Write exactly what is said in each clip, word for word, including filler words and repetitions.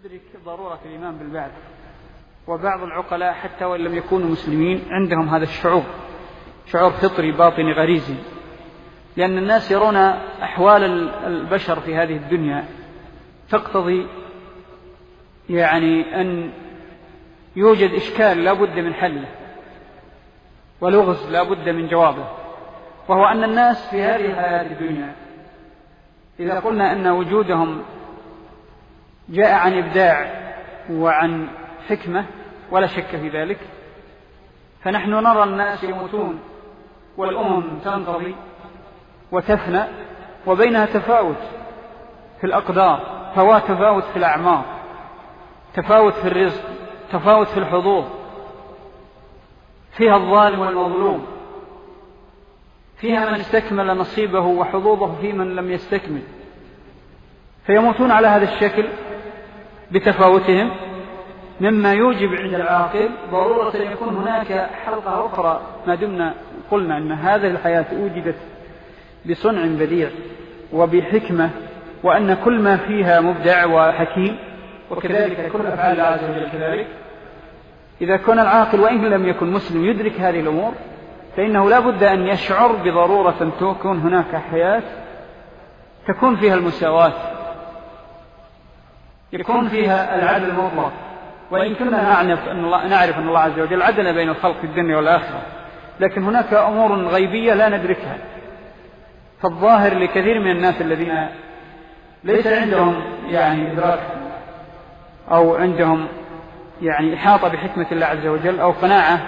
ندرك ضرورة الإيمان بالبعث، وبعض العقلاء حتى وإن لم يكونوا مسلمين عندهم هذا الشعور، شعور فطري باطني غريزي، لأن الناس يرون أحوال البشر في هذه الدنيا تقتضي يعني أن يوجد إشكال لا بد من حله ولغز لا بد من جوابه، وهو أن الناس في هذه الحياة الدنيا إذا قلنا أن وجودهم جاء عن إبداع وعن حكمة ولا شك في ذلك، فنحن نرى الناس يموتون والأمم تنقضي وتفنى، وبينها تفاوت في الأقدار، تفاوت في الأعمار، تفاوت في الرزق، تفاوت في الحظوظ، فيها الظالم والمظلوم، فيها من استكمل نصيبه وحظوظه في من لم يستكمل، فيموتون على هذا الشكل بتفاوتهم، مما يوجب عند العاقل ضرورة أن يكون هناك حلقة أخرى، ما دمنا قلنا أن هذه الحياة أوجدت بصنع بديع وبحكمة، وأن كل ما فيها مبدع وحكيم، وكذلك كل أفعال الله عز وجل كذلك. إذا كان العاقل وإن لم يكن مسلم يدرك هذه الأمور، فإنه لا بد أن يشعر بضرورة أن تكون هناك حياة تكون فيها المساواة، يكون فيها العدل المطلق. وإن كنا نعرف أن الله, نعرف أن الله عز وجل عدل بين الخلق في الدنيا والآخرة، لكن هناك أمور غيبية لا ندركها. فالظاهر لكثير من الناس الذين ليس عندهم يعني إدراك أو عندهم يعني إحاطة بحكمة الله عز وجل أو قناعة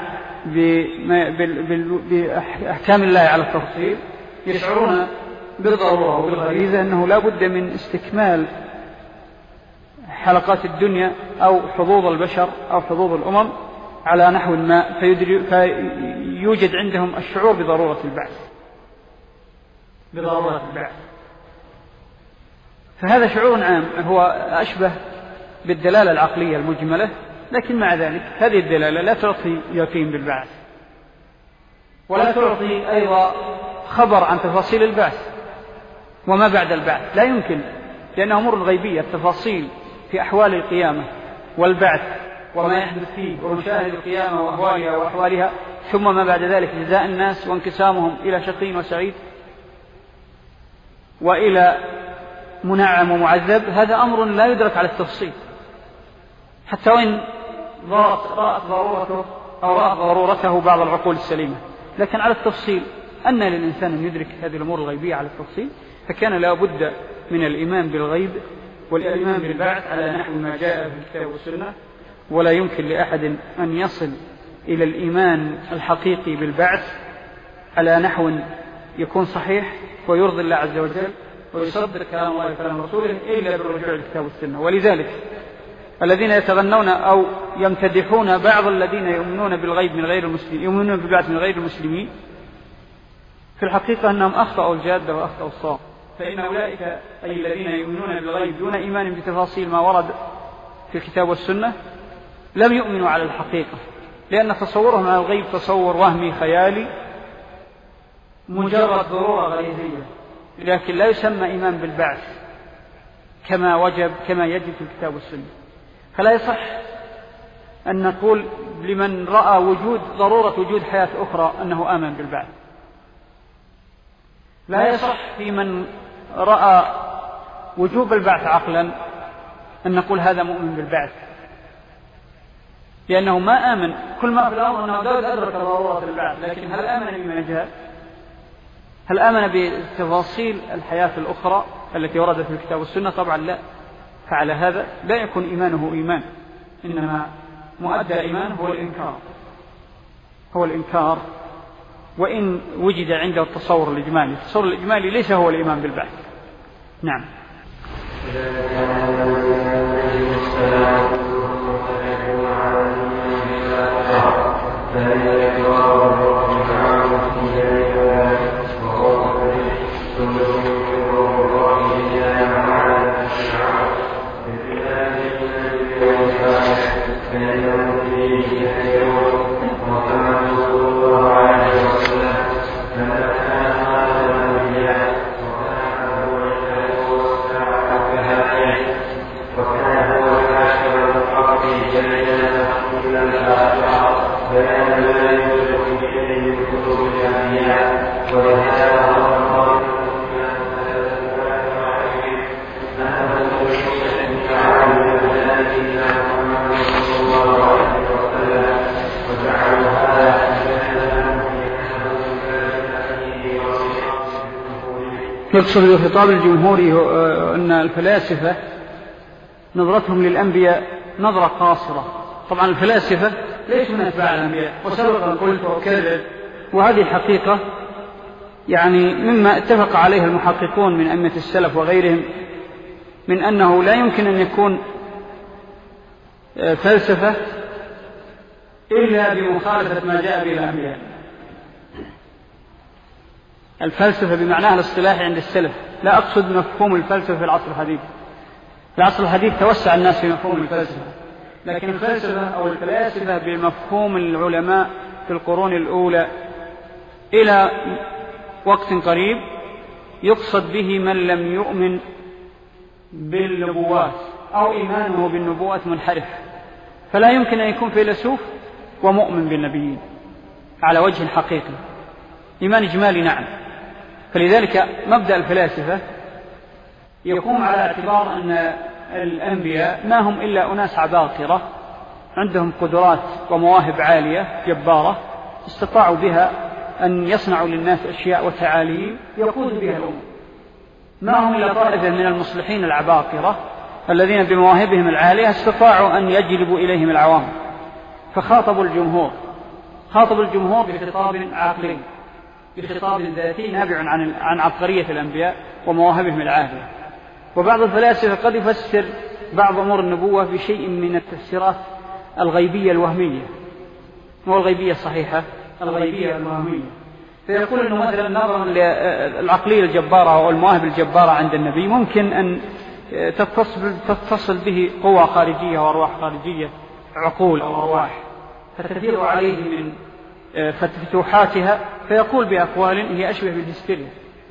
بأحكام الله على التفصيل، يشعرون بالضرورة وبالغريزة أنه لا بد من استكمال حلقات الدنيا أو حظوظ البشر أو حظوظ الأمم على نحو ما، فيوجد عندهم الشعور بضرورة البعث بضرورة البعث فهذا شعور عام هو أشبه بالدلالة العقلية المجملة، لكن مع ذلك هذه الدلالة لا تعطي يقين بالبعث، ولا تعطي أيضا خبر عن تفاصيل البعث وما بعد البعث، لا يمكن، لأنها أمور غيبية. التفاصيل في أحوال القيامة والبعث وما يحدث فيه ومشاهد القيامة وأهوالها وأحوالها، ثم ما بعد ذلك جزاء الناس وانقسامهم إلى شقي وسعيد وإلى منعم ومعذب، هذا أمر لا يدرك على التفصيل، حتى وإن رأت ضرورته أو رأت ضرورته بعض العقول السليمة، لكن على التفصيل أن للإنسان أن يدرك هذه الأمور الغيبية على التفصيل، فكان لا بد من الإيمان بالغيب والإيمان بالبعث على نحو ما جاء في الكتاب والسنة. ولا يمكن لأحد أن يصل إلى الإيمان الحقيقي بالبعث على نحو يكون صحيح ويرضي الله عز وجل ويصدق كلام الله وكلام رسوله إلا بالرجوع للكتاب والسنة. ولذلك الذين يتغنون أو يمتدحون بعض الذين يؤمنون بالغيب من غير المسلمين، يؤمنون بالبعث من غير المسلمين، في الحقيقة أنهم أخطأوا الجادة وأخطأوا الصواب. فإن أولئك أي الذين يؤمنون بالغيب دون إيمان بتفاصيل ما ورد في الكتاب والسنة لم يؤمنوا على الحقيقة، لأن تصورهم على الغيب تصور وهمي خيالي مجرد ضرورة غريزية، لكن لا يسمى إيمان بالبعث كما وجب كما يجب في الكتاب والسنة. فلا يصح أن نقول لمن رأى وجود ضرورة وجود حياة أخرى أنه آمن بالبعث. لا يصح في من رأى وجوب البعث عقلا أن نقول هذا مؤمن بالبعث، لأنه ما آمن. كل ما في الأمر أنه داود أدرك ضرورة البعث، لكن هل آمن بما جاء؟ هل آمن بتفاصيل الحياة الأخرى التي وردت في الكتاب والسنة؟ طبعا لا. فعلى هذا لا يكون إيمانه إيمان، إنما مؤدى إيمان هو الإنكار هو الإنكار وإن وجد عنده التصور الإجمالي. التصور الإجمالي ليس هو الإيمان بالبعث. نعم. وكان هو يقصد بخطاب الجمهوري أن الفلاسفة نظرتهم للأنبياء نظرة قاصرة. طبعا الفلاسفة ليسوا من أتباع الأنبياء، وسبق قلت وأكرر، وهذه حقيقة يعني مما اتفق عليه المحققون من أئمة السلف وغيرهم، من أنه لا يمكن أن يكون فلسفة إلا بمخالفة ما جاء به الأنبياء. الفلسفة بمعناها الاصطلاحي عند السلف، لا أقصد مفهوم الفلسفة في العصر الحديث. في العصر الحديث توسع الناس في مفهوم الفلسفة، لكن الفلسفة أو الفلاسفة بمفهوم العلماء في القرون الأولى إلى وقت قريب يقصد به من لم يؤمن بالنبوات أو إيمانه بالنبوات منحرف، فلا يمكن أن يكون فيلسوف ومؤمن بالنبيين على وجه حقيقي، إيمان إجمالي نعم. فلذلك مبدأ الفلاسفة يقوم على اعتبار أن الأنبياء ما هم إلا أناس عباقرة عندهم قدرات ومواهب عالية جبارة استطاعوا بها أن يصنعوا للناس أشياء وتعاليم يقود بها الأمم، ما هم إلا طائفة من المصلحين العباقرة الذين بمواهبهم العالية استطاعوا أن يجلبوا إليهم العوام. فخاطبوا الجمهور، خاطبوا الجمهور بخطاب عقلي، بخطاب ذاتي نابع عن عن عبقرية الأنبياء ومواهبهم العالية. وبعض الفلاسفة قد يفسر بعض أمور النبوة بشيء من التفسيرات الغيبية الوهمية، مو الغيبية الصحيحة، الغيبية الوهمية، فيقول أنه مثلا نظرا للعقلية الجبارة أو المواهب الجبارة عند النبي ممكن أن تتصل, تتصل به قوى خارجية وأرواح خارجية، عقول أو أرواح، فتثير عليه من فتوحاتها فيقول بأقوال هي أشبه بالهستيريا.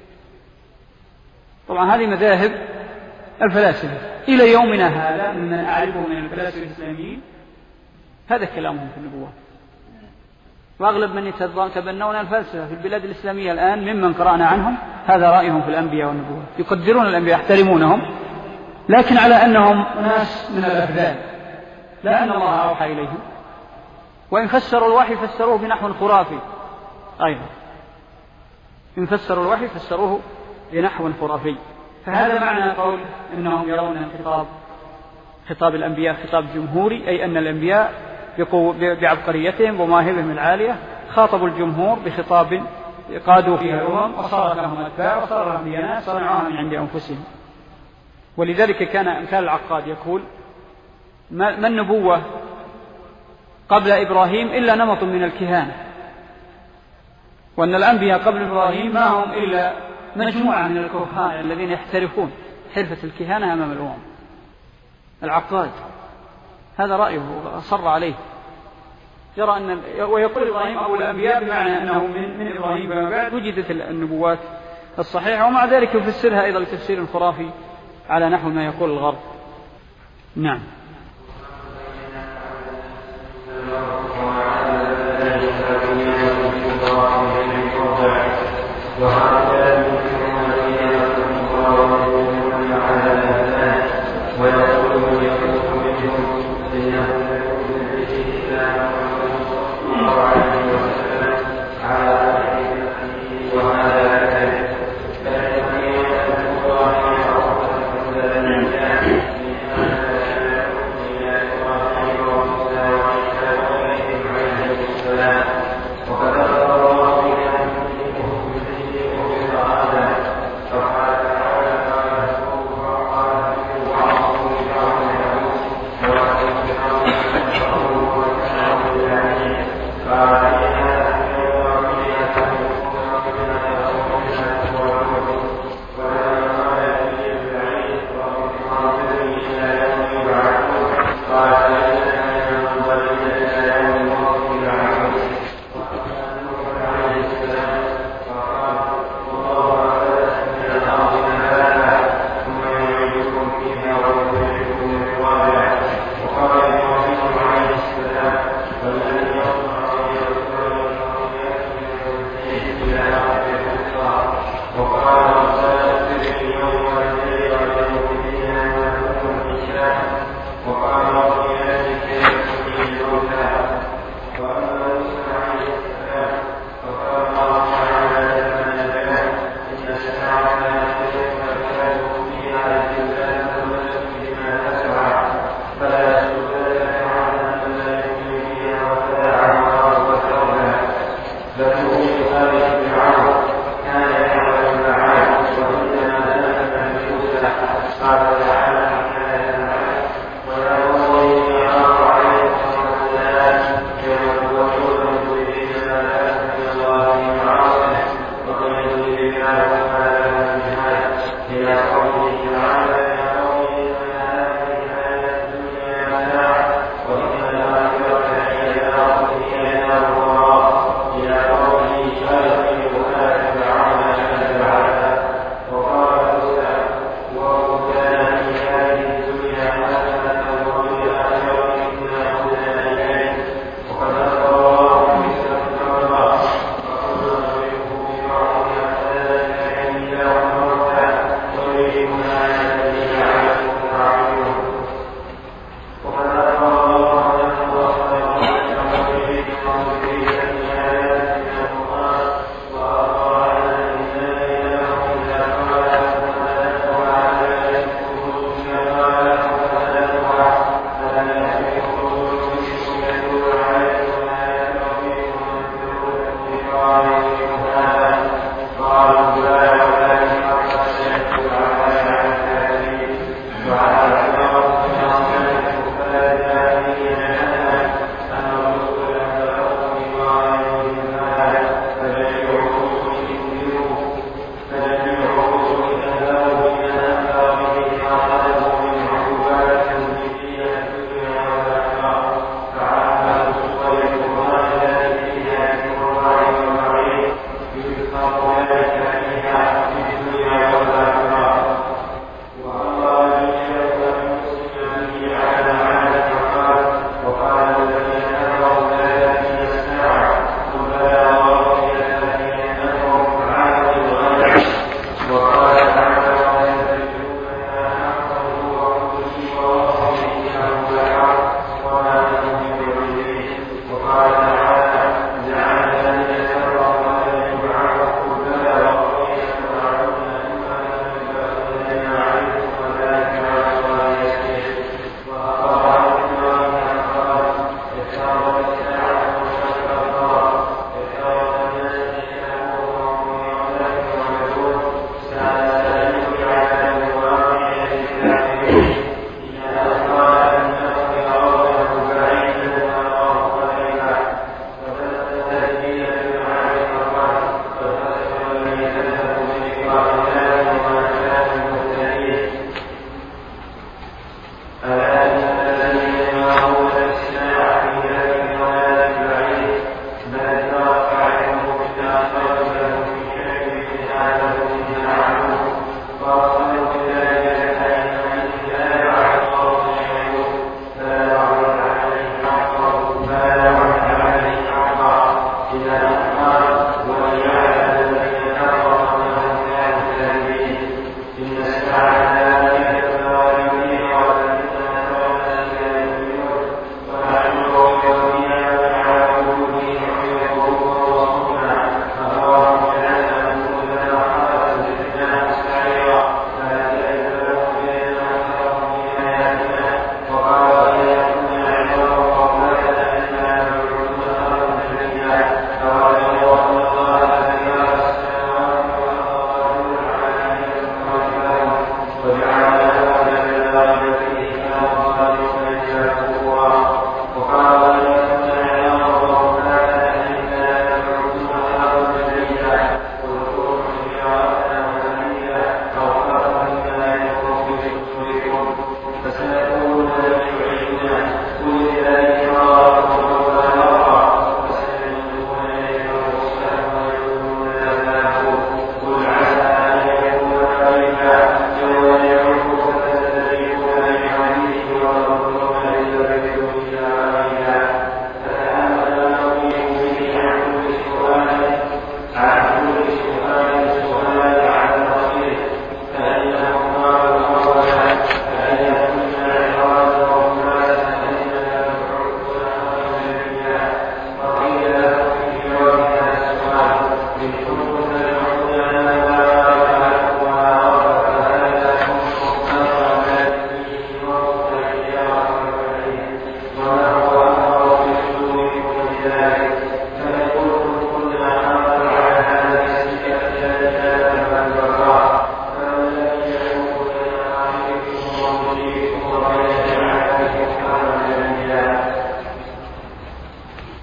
طبعا هذه مذاهب الفلاسفة إلى يومنا هذا، من أعرفه من الفلاسفة الإسلاميين هذا كلامهم في النبوة، وأغلب من يتبنون الفلسفة في البلاد الإسلامية الآن ممن قرأنا عنهم هذا رأيهم في الأنبياء والنبوة، يقدرون الأنبياء يحترمونهم، لكن على أنهم ناس من الأفذاذ، لا أن الله أوحى إليهم. وإن فسروا الوحي فسروه بنحو خرافي أيضا، إن فسروا الوحي فسروه بنحو خرافي. فهذا معنى قول إنهم يرون خطاب خطاب الأنبياء خطاب جمهوري، أي أن الأنبياء بعبقريتهم ومواهبهم العالية خاطبوا الجمهور بخطاب قادوا فيها الأمم وصار لهم أتباع وصار لهم ديانات صنعوها من عند أنفسهم. ولذلك كان كان العقاد يقول ما النبوة قبل إبراهيم إلا نمط من الكهانة، وأن الأنبياء قبل إبراهيم ما هم إلا مجموعة من الكهان الذين يحترفون حرفة الكهانة أمام الأمم. العقاد هذا رأيه أصر عليه، يرى أن ويقول إبراهيم أبو الأنبياء بمعنى أنه من, من إبراهيم فما بعد وجدت النبوات الصحيحة، ومع ذلك يفسرها أيضا لتفسير خرافي على نحو ما يقول الغرب. نعم.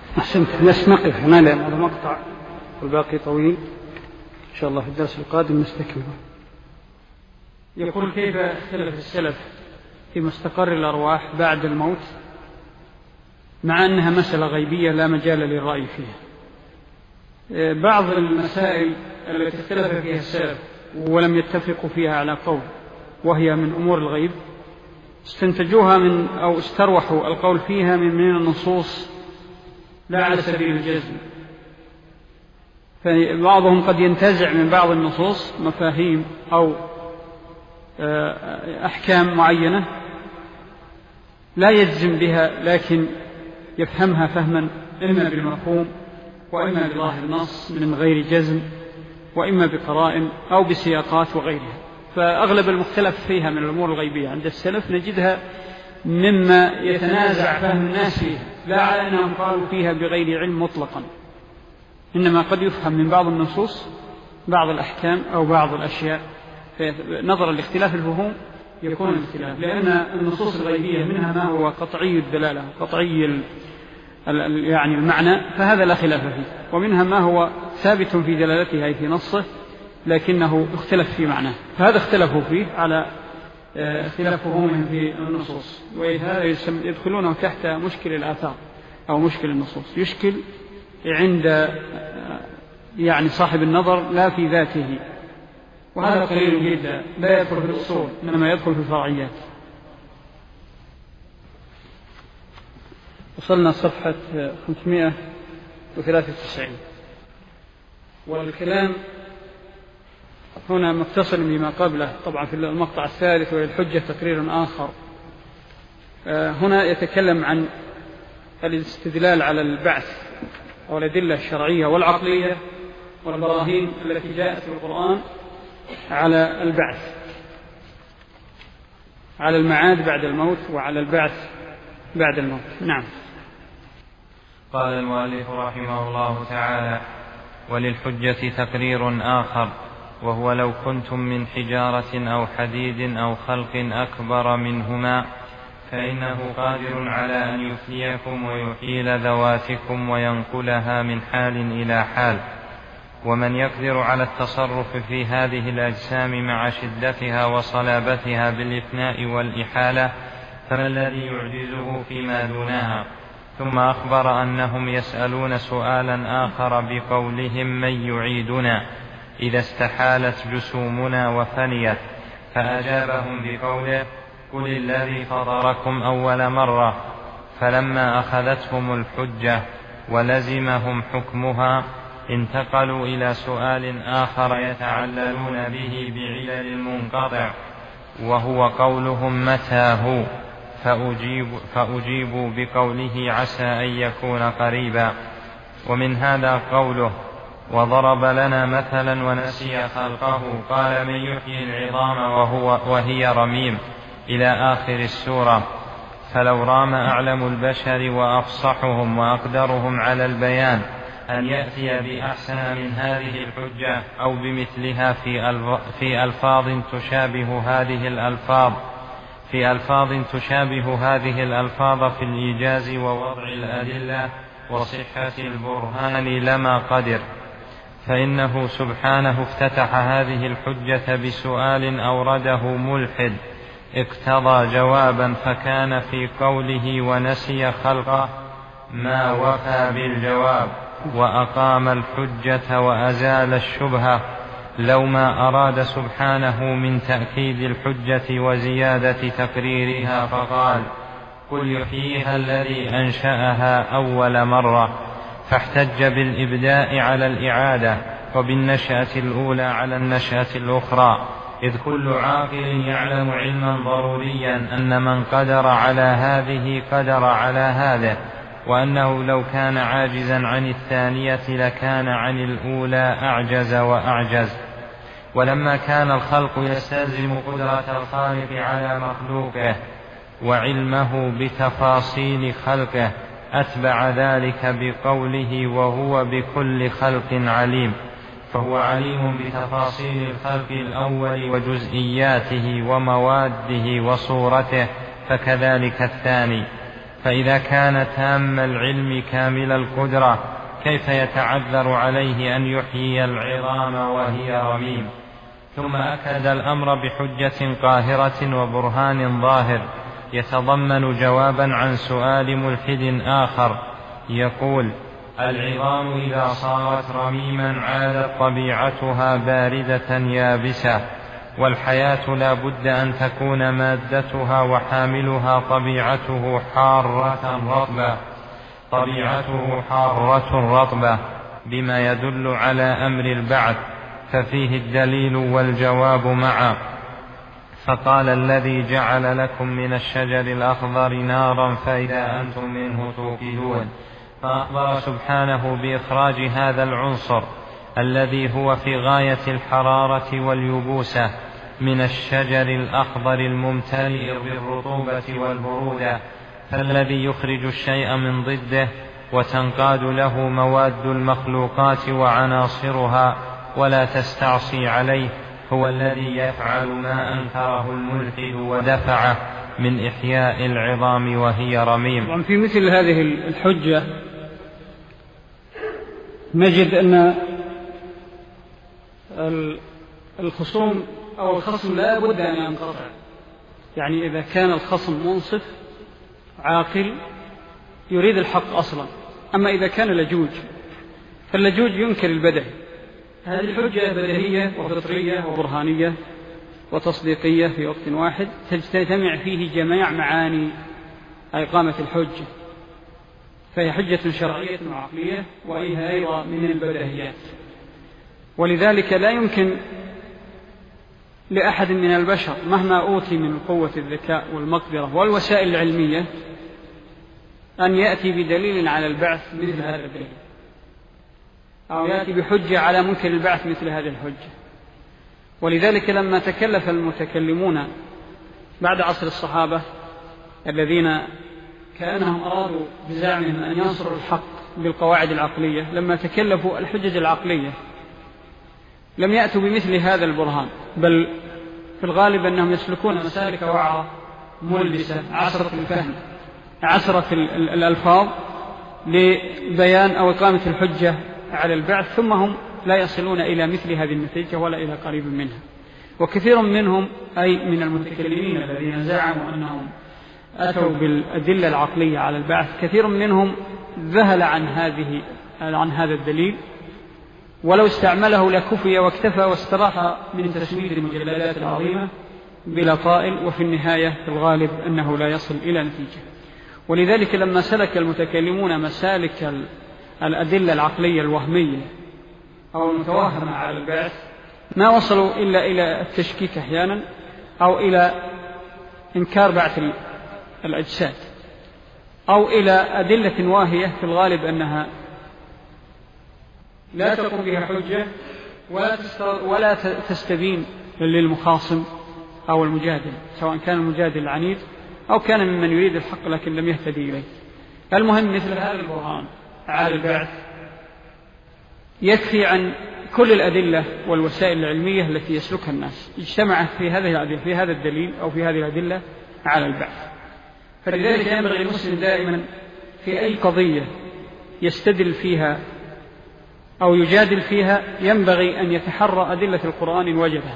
أحسنت. نسمقه هنا لأن هذا مقطع والباقي طويل، إن شاء الله في الدرس القادم نستكمله. يقول: كيف اختلف السلف في مستقر الأرواح بعد الموت مع أنها مسألة غيبية لا مجال للرأي فيها؟ بعض المسائل التي اختلف فيها السلف ولم يتفقوا فيها على قول وهي من أمور الغيب استنتجوها من أو استروحوا القول فيها من من النصوص لا على سبيل الجزم. فبعضهم قد ينتزع من بعض النصوص مفاهيم أو أحكام معينة لا يجزم بها، لكن يفهمها فهما إما بالمفهوم وإما بظاهر النص من غير جزم، وإما بقرائن أو بسياقات وغيرها. فأغلب المختلف فيها من الأمور الغيبية عند السلف نجدها مما يتنازع فهم الناس فيها، لا على أنهم قالوا فيها بغير علم مطلقا، إنما قد يفهم من بعض النصوص بعض الأحكام أو بعض الأشياء. نظرا لاختلاف الفهوم يكون الاختلاف، لأن النصوص الغيبية منها ما هو قطعي الدلالة قطعي يعني المعنى، فهذا لا خلاف فيه، ومنها ما هو ثابت في دلالته أي في نصه لكنه اختلف في معناه، فهذا اختلفوا فيه على اختلاف فهومهم في النصوص. وهذا يدخلونه تحت مشكل الآثار أو مشكل النصوص، يشكل عند يعني صاحب النظر لا في ذاته، وهذا قليل جدا لا يدخل في الأصول إنما يدخل في الفرعيات. وصلنا صفحة خمسمائة وثلاثة وتسعين، والكلام هنا متصل بما قبله طبعا في المقطع الثالث وللحجة تقرير آخر. هنا يتكلم عن الاستدلال على البعث والأدلة الشرعية والعقلية والبراهين التي جاءت في القرآن على البعث، على المعاد بعد الموت وعلى البعث بعد الموت. نعم. قال المؤلف رحمه الله تعالى: وللحجة تقرير آخر، وهو لو كنتم من حجارة أو حديد أو خلق أكبر منهما فإنه قادر على أن يحييكم ويحيل ذواتكم وينقلها من حال إلى حال. ومن يقدر على التصرف في هذه الأجسام مع شدتها وصلابتها بالإفناء والإحالة فما الذي يعجزه فيما دونها؟ ثم أخبر أنهم يسألون سؤالا آخر بقولهم: من يعيدنا إذا استحالت جسومنا وفنيت؟ فأجابهم بقوله: قل الذي فطركم أول مرة. فلما أخذتهم الحجة ولزمهم حكمها انتقلوا إلى سؤال آخر يتعللون به بعلل المنقطع، وهو قولهم: متى هو؟ فأجيب فأجيبوا بقوله: عسى أن يكون قريبا. ومن هذا قوله: وضرب لنا مثلا ونسي خلقه قال: من يحيي العظام وهو وهي رميم، إلى آخر السورة. فلو رام أعلم البشر وأفصحهم وأقدرهم على البيان أن يأتي بأحسن من هذه الحجة أو بمثلها في ألفاظ تشابه هذه الألفاظ في ألفاظ تشابه هذه الألفاظ في الإيجاز ووضع الأدلة وصحة البرهان لما قدر، فإنه سبحانه افتتح هذه الحجة بسؤال أورده ملحد اقتضى جوابا، فكان في قوله ونسي خلقه ما وفى بالجواب وأقام الحجة وأزال الشبهة، لو ما أراد سبحانه من تأكيد الحجة وزيادة تقريرها فقال: قل يحييها الذي أنشأها أول مرة، فاحتج بالإبداء على الإعادة وبالنشأة الأولى على النشأة الأخرى، إذ كل عاقل يعلم علما ضروريا أن من قدر على هذه قدر على هذا، وأنه لو كان عاجزا عن الثانية لكان عن الأولى أعجز وأعجز. ولما كان الخلق يستلزم قدرة الخالق على مخلوقه وعلمه بتفاصيل خلقه أتبع ذلك بقوله: وهو بكل خلق عليم، فهو عليم بتفاصيل الخلق الأول وجزئياته ومواده وصورته، فكذلك الثاني. فإذا كان تام العلم كامل القدرة كيف يتعذر عليه أن يحيي العظام وهي رميم؟ ثم أكد الأمر بحجة قاهرة وبرهان ظاهر يتضمن جوابا عن سؤال ملحد آخر يقول: العظام إذا صارت رميما عادت طبيعتها باردة يابسة، والحياة لا بد أن تكون مادتها وحاملها طبيعته حارة رطبة طبيعته حارة رطبة بما يدل على أمر البعث، ففيه الدليل والجواب معا. فقال: الذي جعل لكم من الشجر الأخضر نارا فإذا أنتم منه توقدون. فأخبر سبحانه بإخراج هذا العنصر الذي هو في غاية الحرارة واليبوسة من الشجر الأخضر الممتلئ بالرطوبة والبرودة، فالذي يخرج الشيء من ضده وتنقاد له مواد المخلوقات وعناصرها ولا تستعصي عليه هو الذي يفعل ما أنكره الملحد ودفعه من إحياء العظام وهي رميم. طبعا في مثل هذه الحجة نجد أن الخصوم أو الخصم لا بد أن ينقطع، يعني إذا كان الخصم منصف عاقل يريد الحق أصلا، أما إذا كان لجوج فاللجوج ينكر البدع. هذه الحجة بديهية وفطرية وبرهانية وتصديقية في وقت واحد، تجتمع فيه جميع معاني إقامة الحجة، فهي حجة شرعية وعقلية وهي أيضا من البديهيات. ولذلك لا يمكن لأحد من البشر مهما أوتي من قوة الذكاء والمقدرة والوسائل العلمية أن يأتي بدليل على البعث مثل هذا الدليل، أو يأتي بحجة على منكر البعث مثل هذه الحجة. ولذلك لما تكلف المتكلمون بعد عصر الصحابة الذين كأنهم أرادوا بزعمهم أن ينصروا الحق بالقواعد العقلية، لما تكلفوا الحجج العقلية لم يأتوا بمثل هذا البرهان، بل في الغالب أنهم يسلكون مسالك وعرة ملبسة عسرة الفهم عسرة الألفاظ لبيان أو إقامة الحجة على البعث، ثم هم لا يصلون إلى مثل هذه النتيجة ولا إلى قريب منها. وكثير منهم أي من المتكلمين الذين زعموا أنهم أتوا بالأدلة العقلية على البعث كثير منهم ذهل عن هذه عن هذا الدليل، ولو استعمله لكفي واكتفى واستراح من تسويد المجلدات العظيمة بلا طائل، وفي النهاية في الغالب أنه لا يصل إلى نتيجة. ولذلك لما سلك المتكلمون مسالك الأدلة العقلية الوهمية أو المتوهمة على البعث ما وصلوا إلا إلى التشكيك أحيانا أو إلى إنكار بعث الأجساد أو إلى أدلة واهية في الغالب أنها لا تقوم بها حجة ولا, ولا تستبين للمخاصم أو المجادل، سواء كان المجادل عنيد أو كان ممن يريد الحق لكن لم يهتدي إليه. المهم مثل هذا البرهان على البعث يكفي عن كل الأدلة والوسائل العلمية التي يسلكها الناس اجتمعت في هذه في هذا الدليل أو في هذه الأدلة على البعث. فلذلك ينبغي المسلم دائما في أي قضية يستدل فيها أو يجادل فيها ينبغي أن يتحرى أدلة القرآن إن وجدها،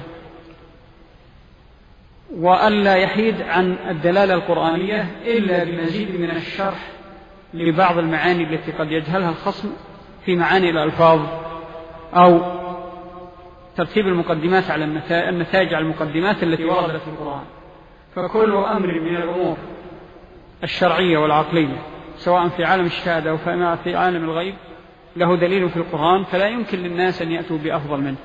وألا يحيد عن الدلالة القرآنية إلا بمزيد من الشرح لبعض المعاني التي قد يجهلها الخصم في معاني الألفاظ أو ترتيب المقدمات على النتائج على المقدمات التي وردت في القرآن. فكل أمر من الأمور الشرعية والعقلية سواء في عالم الشهادة أو في عالم الغيب له دليل في القرآن، فلا يمكن للناس أن يأتوا بأفضل منه،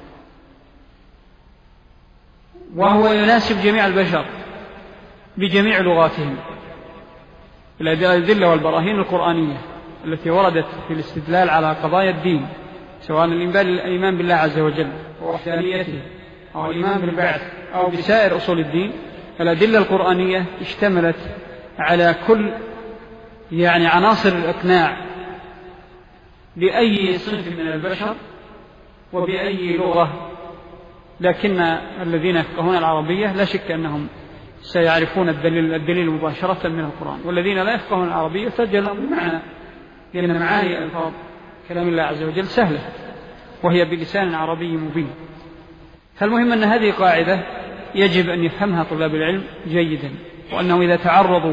وهو يناسب جميع البشر بجميع لغاتهم. الأدلة والبراهين القرآنية التي وردت في الاستدلال على قضايا الدين سواء الإيمان بالله عز وجل ووحدانيته أو الإيمان بالبعث أو بسائر أصول الدين، الأدلة القرآنية اشتملت على كل يعني عناصر الإقناع بأي صنف من البشر وبأي لغة، لكن الذين يفقهون العربية لا شك أنهم سيعرفون الدليل, الدليل مباشرة من القرآن. والذين لا يفقهون العربية تجلهم بمعنى، لأن معاني ألفاظ كلام الله عز وجل سهلة وهي بلسان عربي مبين. فالمهم أن هذه قاعدة يجب أن يفهمها طلاب العلم جيدا، وأنه إذا تعرضوا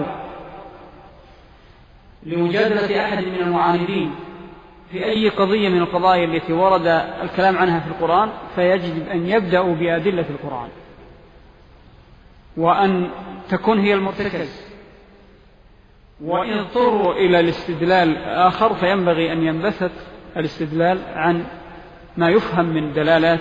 لمجادلة أحد من المعاندين في أي قضية من القضايا التي ورد الكلام عنها في القرآن فيجب أن يبدأوا بأدلة القرآن، وأن تكون هي المرتكز. وإن اضطروا إلى الاستدلال آخر فينبغي أن ينبثق الاستدلال عن ما يفهم من دلالات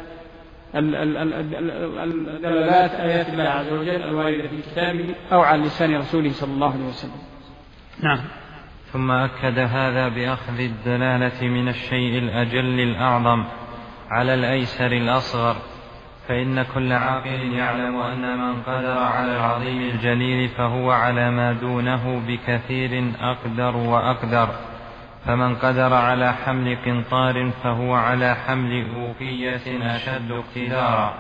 دلالات آيات الله عز وجل الواردة في كتابه أو عن لسان رسوله صلى الله عليه وسلم. نعم. ثم أكد هذا بأخذ الدلالة من الشيء الأجل الأعظم على الأيسر الأصغر، فإن كل عاقل يعلم أن من قدر على العظيم الجليل فهو على ما دونه بكثير أقدر وأقدر، فمن قدر على حمل قنطار فهو على حمل أوقية أشد اقتدارا.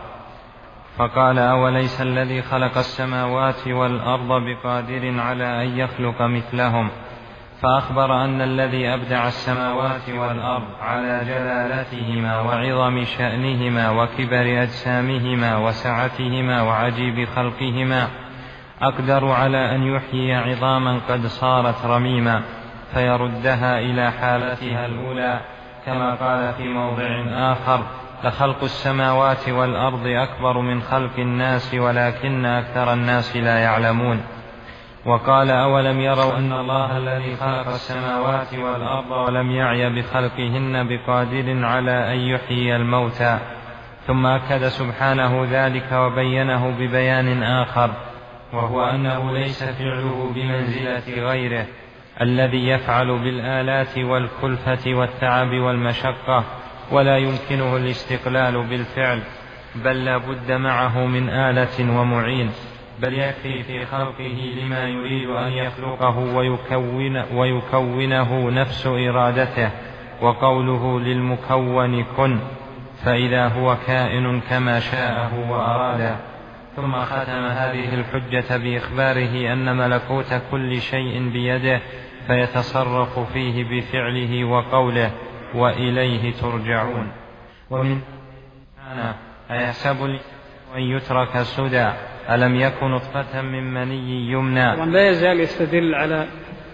فقال: أوليس الذي خلق السماوات والأرض بقادر على أن يخلق مثلهم؟ فأخبر أن الذي أبدع السماوات والأرض على جلالتهما وعظم شأنهما وكبر أجسامهما وسعتهما وعجيب خلقهما أقدر على أن يحيي عظاما قد صارت رميما فيردها إلى حالتها الأولى، كما قال في موضع آخر: لخلق السماوات والأرض أكبر من خلق الناس ولكن أكثر الناس لا يعلمون. وقال: أولم يروا أن الله الذي خلق السماوات والأرض ولم يعي بخلقهن بقادر على أن يحيي الموتى. ثم أكد سبحانه ذلك وبينه ببيان آخر، وهو أنه ليس فعله بمنزلة غيره الذي يفعل بالآلات والكلفة والتعب والمشقة، ولا يمكنه الاستقلال بالفعل، بل لا بد معه من آلة ومعين، بل يكفي في خلقه لما يريد أن يخلقه ويكون ويكونه نفس إرادته، وقوله للمكون كن، فإذا هو كائن كما شاءه وأراده. ثم ختم هذه الحجة بإخباره أن ملكوت كل شيء بيده فيتصرف فيه بفعله وقوله: وإليه ترجعون. ومن كان أيحسب أن يترك سدى ألم يكن نطفة من مني يمنى. ولا يزال يستدل على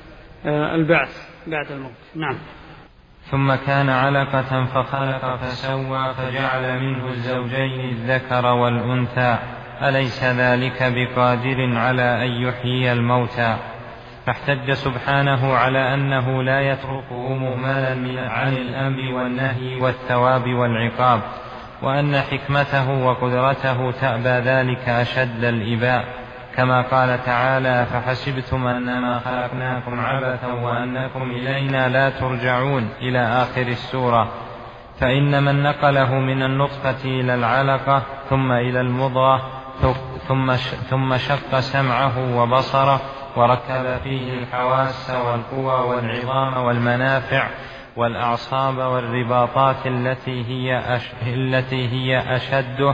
البعث بعد الموت. نعم. ثم كان علقة فخلق فسوى فجعل منه الزوجين الذكر والأنثى أليس ذلك بقادر على أن يحيي الموتى؟ فاحتج سبحانه على أنه لا يتركه مهملا عن الأمر والنهي والثواب والعقاب، وأن حكمته وقدرته تأبى ذلك أشد الإباء، كما قال تعالى: فحسبتم أنما خلقناكم عبثا وأنكم إلينا لا ترجعون إلى آخر السورة. فإن من نقله من النطفة إلى العلقة ثم إلى المضغة ثم ثم شق سمعه وبصره وركب فيه الحواس والقوى والعظام والمنافع والأعصاب والرباطات التي هي أش... التي هي أشده،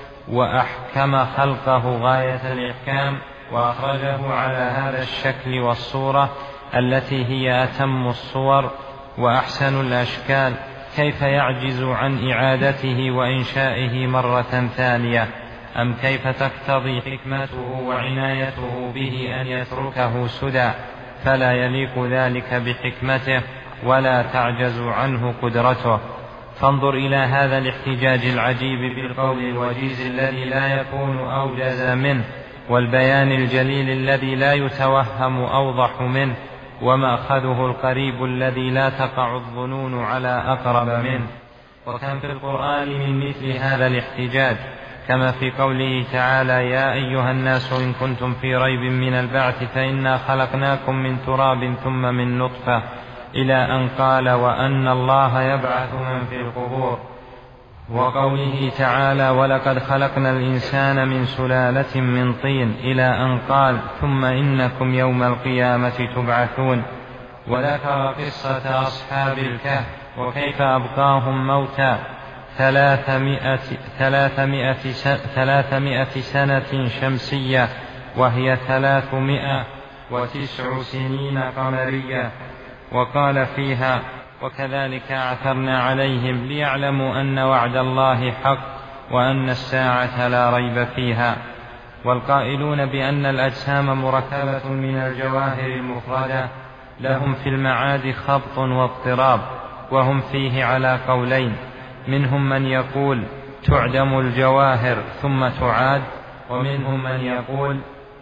وأحكم خلقه غاية الإحكام، وأخرجه على هذا الشكل والصورة التي هي أتم الصور وأحسن الأشكال، كيف يعجز عن إعادته وإنشائه مرة ثانية؟ أم كيف تقتضي حكمته وعنايته به أن يتركه سدى؟ فلا يليق ذلك بحكمته ولا تعجز عنه قدرته. فانظر إلى هذا الاحتجاج العجيب بالقول الوجيز الذي لا يكون أوجز منه، والبيان الجليل الذي لا يتوهم أوضح منه، ومأخذه القريب الذي لا تقع الظنون على أقرب منه. وكم في القرآن من مثل هذا الاحتجاج، كما في قوله تعالى: يا أيها الناس إن كنتم في ريب من البعث فإنا خلقناكم من تراب ثم من نطفة، إلى أن قال: وأن الله يبعث من في القبور. وقوله تعالى: ولقد خلقنا الإنسان من سلالة من طين، إلى أن قال: ثم إنكم يوم القيامة تبعثون. وذكر قصة أصحاب الكهف وكيف أبقاهم موتى ثلاثمائة, ثلاثمائة, ثلاثمائة سنة شمسية وهي ثلاثمائة وتسع سنين قمرية. وقال فيها: وكذلك أعثرنا عليهم ليعلموا أن وعد الله حق وأن الساعة لا ريب فيها. والقائلون بأن الأجسام مركبة من الجواهر المفردة لهم في المعاد خبط واضطراب، وهم فيه على قولين: منهم من يقول تعدم الجواهر ثم تعاد، ومنهم من يقول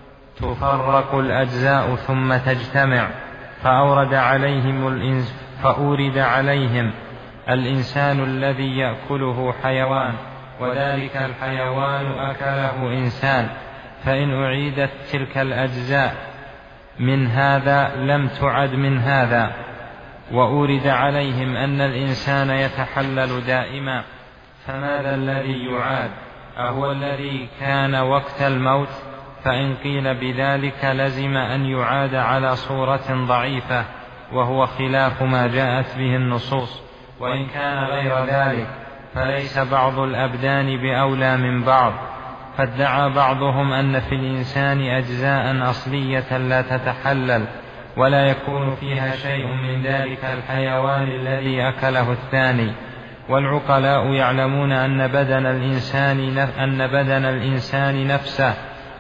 تفرق الأجزاء ثم تجتمع. فأورد عليهم الإنس فأورد عليهم الإنسان الذي يأكله حيوان، وذلك الحيوان أكله إنسان، فإن أعيدت تلك الأجزاء من هذا لم تعد من هذا. وأورد عليهم أن الإنسان يتحلل دائما، فماذا الذي يعاد؟ أهو الذي كان وقت الموت؟ فإن قيل بذلك لزم أن يعاد على صورة ضعيفة، وهو خلاف ما جاءت به النصوص. وإن كان غير ذلك فليس بعض الأبدان بأولى من بعض. فادعى بعضهم أن في الإنسان أجزاء أصلية لا تتحلل ولا يكون فيها شيء من ذلك الحيوان الذي أكله الثاني. والعقلاء يعلمون أن بدن الإنسان أن بدن الإنسان نفسه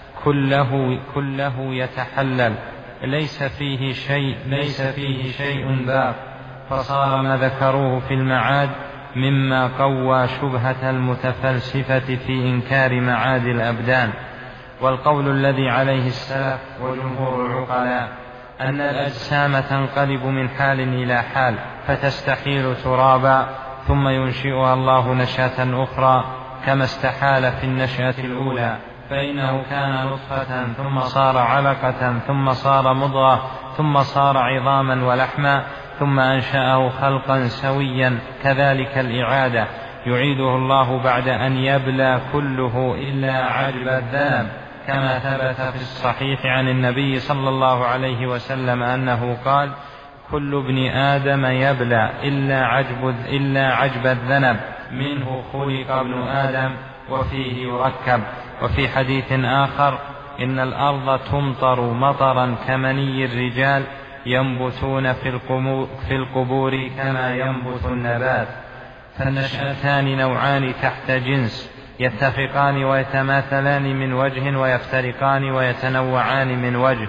كله كله يتحلل، ليس فيه شيء ليس فيه شيء باق، فصار ما ذكروه في المعاد مما قوى شبهة المتفلسفة في إنكار معاد الأبدان. والقول الذي عليه السلف وجمهور العقلاء أن الأجسام تنقلب من حال إلى حال فتستحيل ترابا ثم ينشئها الله نشأة أخرى كما استحال في النشأة الأولى، فإنه كان نطفة ثم صار علقة ثم صار مضغة ثم صار عظاما ولحما ثم أنشأه خلقا سويا. كذلك الإعادة يعيده الله بعد أن يبلى كله إلا عجب الذنب، كما ثبت في الصحيح عن النبي صلى الله عليه وسلم أنه قال: كل ابن آدم يبلى إلا عجب, إلا عجب الذنب، منه خلق ابن آدم وفيه يركب. وفي حديث آخر: إن الأرض تمطر مطرا كمني الرجال ينبتون في القبور كما ينبت النبات. فالنشأتان نوعان تحت جنس، يتفقان ويتماثلان من وجه ويفترقان ويتنوعان من وجه.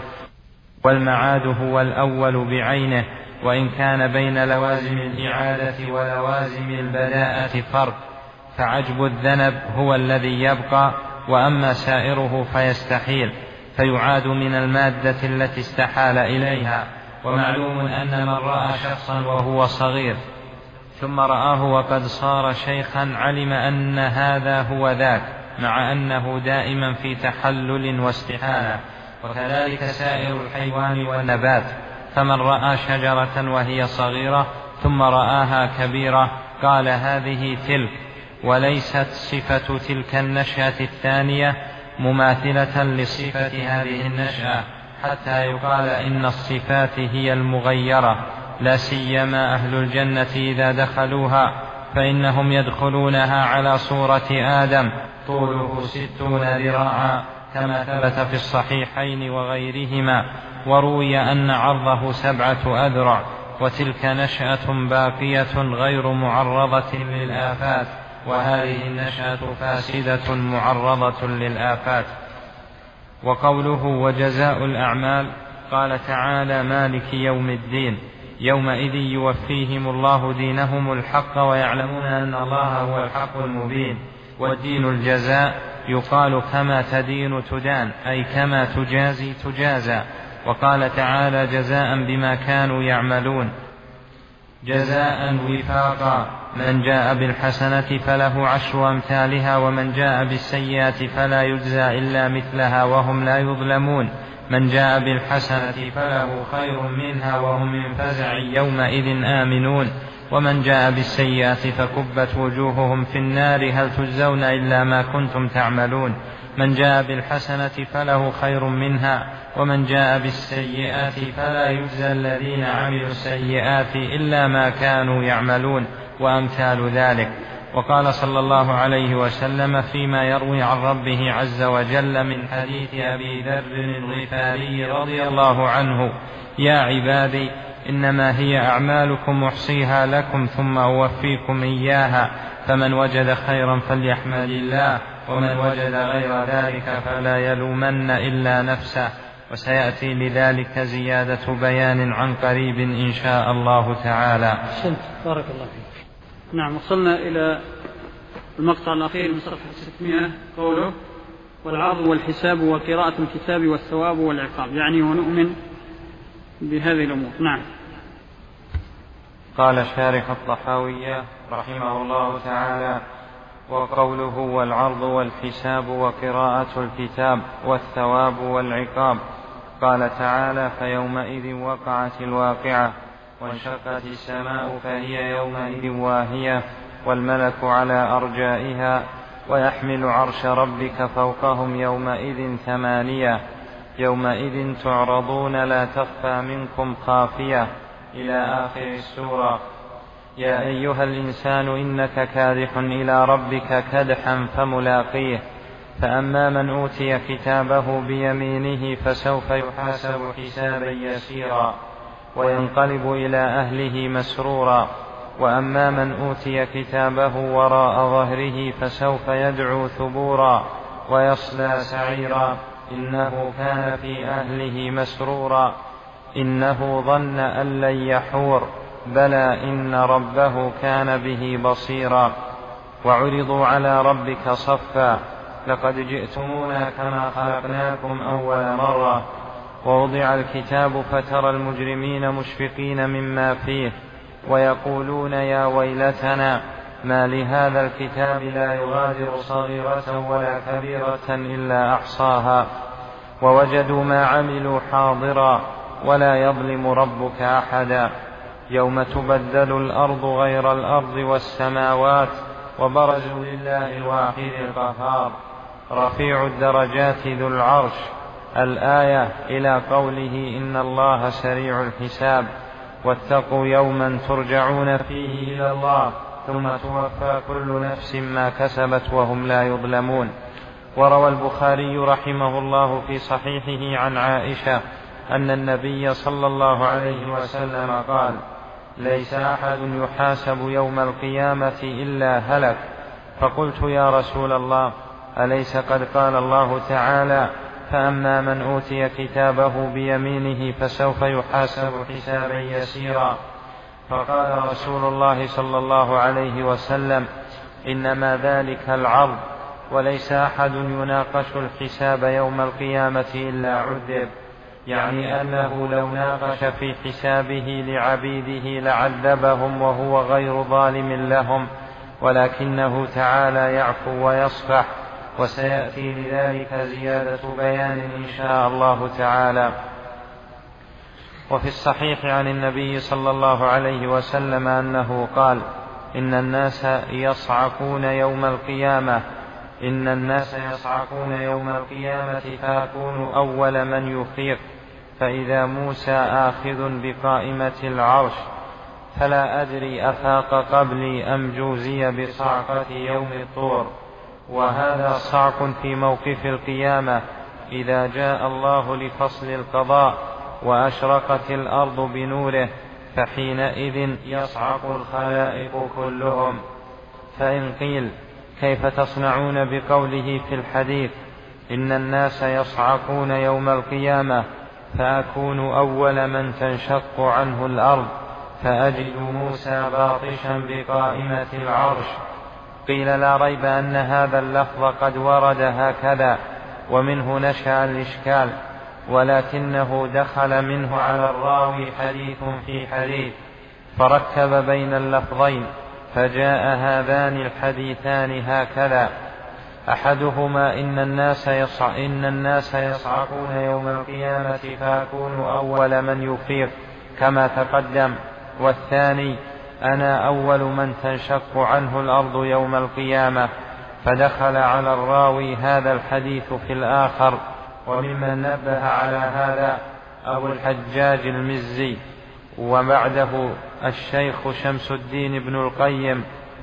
والمعاد هو الأول بعينه، وإن كان بين لوازم الإعادة ولوازم البداءة فرق، فعجب الذنب هو الذي يبقى، وأما سائره فيستحيل فيعاد من المادة التي استحال إليها. ومعلوم أن من رأى شخصا وهو صغير ثم رآه وقد صار شيخا علم أن هذا هو ذاك، مع أنه دائما في تحلل واستحالة. وكذلك سائر الحيوان والنبات، فمن رأى شجرة وهي صغيرة ثم رآها كبيرة قال هذه تلك، وليست صفة تلك النشأة الثانية مماثلة لصفة هذه النشأة، حتى يقال إن الصفات هي المغيرة، لا سيما أهل الجنة إذا دخلوها فإنهم يدخلونها على صورة آدم طوله ستون ذراعا، كما ثبت في الصحيحين وغيرهما. وروي أن عرضه سبعة أذرع. وتلك نشأة باقية غير معرضة للآفات، وهذه النشأة فاسدة معرضة للآفات. وقوله وجزاء الأعمال، قال تعالى: مالك يوم الدين، يومئذ يوفيهم الله دينهم الحق ويعلمون أن الله هو الحق المبين. والدين الجزاء، يقال كما تدين تدان، أي كما تجازي تجازى. وقال تعالى: جزاء بما كانوا يعملون، جزاء وفاقا. من جاء بالحسنة فله عشر أمثالها، ومن جاء بالسيئة فلا يجزى إلا مثلها وهم لا يظلمون. من جاء بالحسنة فله خير منها وهم من فزع يومئذ آمنون. ومن جاء بالسيئة فكبت وجوههم في النار هل تجزون إلا ما كنتم تعملون. من جاء بالحسنة فله خير منها، ومن جاء بالسيئات فلا يجزى الذين عملوا السيئات إلا ما كانوا يعملون، وأمثال ذلك. وقال صلى الله عليه وسلم فيما يروي عن ربه عز وجل من حديث أبي ذر الغفاري رضي الله عنه: يا عبادي إنما هي أعمالكم أحصيها لكم ثم أوفيكم إياها، فمن وجد خيرا فليحمد الله، ومن وجد غير ذلك فلا يلومن إلا نفسه. وسيأتي لذلك زيادة بيان عن قريب إن شاء الله تعالى. أحسنت، بارك الله فيك. نعم، وصلنا إلى المقطع الأخير من صفحة ستمائة، قوله: والعرض والحساب وقراءة الكتاب والثواب والعقاب، يعني ونؤمن بهذه الأمور. نعم. قال شارح الطحاوية رحمه الله تعالى: وقوله والعرض والحساب وقراءة الكتاب والثواب والعقاب، قال تعالى: فيومئذ وقعت الواقعة، وانشقت السماء فهي يومئذ واهية، والملك على أرجائها، ويحمل عرش ربك فوقهم يومئذ ثمانية، يومئذ تعرضون لا تخفى منكم خافية، إلى آخر السورة. يا أيها الإنسان إنك كادح إلى ربك كدحا فملاقيه، فأما من أوتي كتابه بيمينه فسوف يحاسب حسابا يسيرا وينقلب إلى أهله مسرورا، وأما من أوتي كتابه وراء ظهره فسوف يدعو ثبورا ويصلى سعيرا، إنه كان في أهله مسرورا، إنه ظن أن لن يحور، بلى إن ربه كان به بصيرا. وعرضوا على ربك صفا، لقد جئتمونا كما خلقناكم أول مرة. ووضع الكتاب فترى المجرمين مشفقين مما فيه، ويقولون يا ويلتنا ما لهذا الكتاب لا يغادر صغيرة ولا كبيرة إلا أحصاها، ووجدوا ما عملوا حاضرا ولا يظلم ربك أحدا. يوم تبدل الأرض غير الأرض والسماوات، وبرزوا لله الواحد القهار، رفيع الدرجات ذو العرش. الآية إلى قوله إن الله سريع الحساب، واتقوا يوما ترجعون فيه إلى الله ثم توفى كل نفس ما كسبت وهم لا يظلمون. وروى البخاري رحمه الله في صحيحه عن عائشة أن النبي صلى الله عليه وسلم قال: ليس أحد يحاسب يوم القيامة إلا هلك. فقلت يا رسول الله أليس قد قال الله تعالى: فأما من أوتي كتابه بيمينه فسوف يحاسب حسابا يسيرا؟ فقال رسول الله صلى الله عليه وسلم: إنما ذلك العرض، وليس أحد يناقش الحساب يوم القيامة إلا عذب، يعني أنه لو ناقش في حسابه لعبيده لعذبهم وهو غير ظالم لهم، ولكنه تعالى يعفو ويصفح، وسيأتي لذلك زيادة بيان إن شاء الله تعالى. وفي الصحيح عن النبي صلى الله عليه وسلم أنه قال: إن الناس يصعقون يوم القيامة إن الناس يصعقون يوم القيامة فأكون أول من يفيق، فإذا موسى آخذ بقائمة العرش، فلا أدري أفاق قبلي أم جوزي بصعقة يوم الطور. وهذا صعق في موقف القيامة إذا جاء الله لفصل القضاء وأشرقت الأرض بنوره، فحينئذ يصعق الخلائق كلهم. فإن قيل: كيف تصنعون بقوله في الحديث إن الناس يصعقون يوم القيامة فأكون أول من تنشق عنه الأرض، فأجد موسى باطشا بقائمة العرش؟ قيل: لا ريب أن هذا اللفظ قد ورد هكذا، ومنه نشأ الإشكال، ولكنه دخل منه على الراوي حديث في حديث، فركب بين اللفظين، فجاء هذان الحديثان هكذا: أحدهما إن الناس, يصع إن الناس يصعقون يوم القيامة فأكون أول من يفيق كما تقدم، والثاني أنا أول من تنشق عنه الأرض يوم القيامة، فدخل على الراوي هذا الحديث في الآخر. وممن نبه على هذا أبو الحجاج المزي، وبعده الشيخ شمس الدين بن القيم،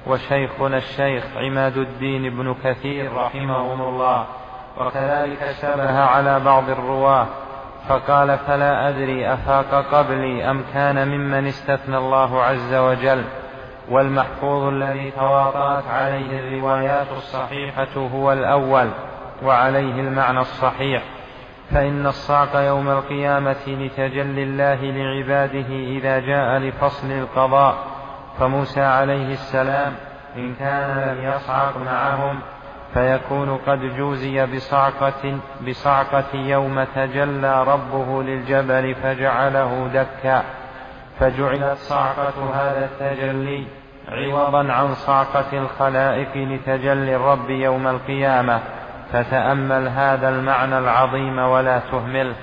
وشيخنا الشيخ عماد الدين بن كثير رحمهم الله، وكذلك شبه على بعض الرواة فقال: فلا أدري أفاق قبلي أم كان ممن استثنى الله عز وجل. والمحفوظ الذي تواطأت عليه الروايات الصحيحة هو الأول، وعليه المعنى الصحيح، فإن الصعق يوم القيامة لتجلي الله لعباده إذا جاء لفصل القضاء، فموسى عليه السلام إن كان لم يصعق معهم فيكون قد جوزي بصعقة, بصعقة يوم تجلى ربه للجبل فجعله دكا، فجعلت صعقة هذا التجلي عوضا عن صعقة الخلائق لتجلي الرب يوم القيامة. فتأمل هذا المعنى العظيم ولا تهمله.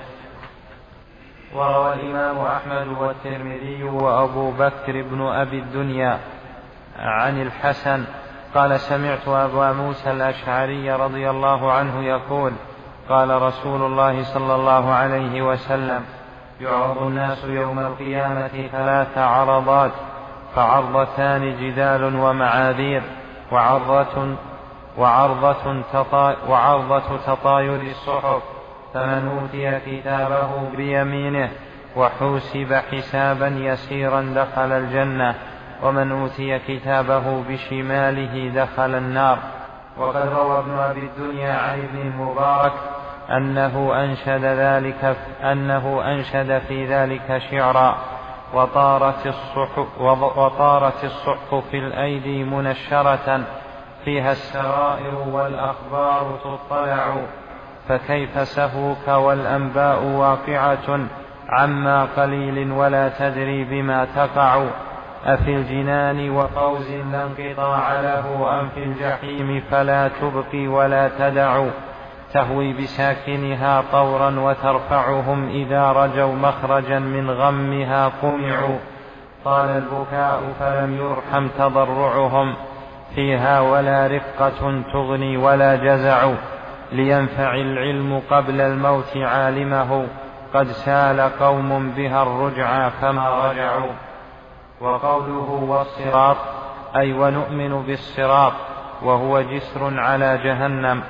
وروى الإمام أحمد والترمذي وأبو بكر بن أبي الدنيا عن الحسن قال: سمعت أبا موسى الأشعري رضي الله عنه يقول: قال رسول الله صلى الله عليه وسلم: يعرض الناس يوم القيامة ثلاث عرضات، فعرضتان جدال ومعاذير، وعرضة وعرضة, تطا وعرضة تطاير الصحف، فمن أوتي كتابه بيمينه وحوسب حسابا يسيرا دخل الجنة، ومن أوتي كتابه بشماله دخل النار. وقد روى ابن أبي الدنيا عن ابن المبارك أنه أنشد, ذلك أنه أنشد في ذلك شعرا: وطارت الصحف, وطارت الصحف في الأيدي منشرة فيها السرائر والأخبار تطلع، فكيف سهوك والأنباء واقعة عما قليل ولا تدري بما تقع، أفي الجنان وفوز لا انقطاع له أم في الجحيم فلا تبقي ولا تدع، تهوي بساكنها طورا وترفعهم إذا رجوا مخرجا من غمها قمعوا، طال البكاء فلم يرحم تضرعهم فيها ولا رفقة تغني ولا جزع، لينفع العلم قبل الموت عالمه قد سال قوم بها الرجعى فما رجعوا. وقوله والصراط أي ونؤمن بالصراط، وهو جسر على جهنم.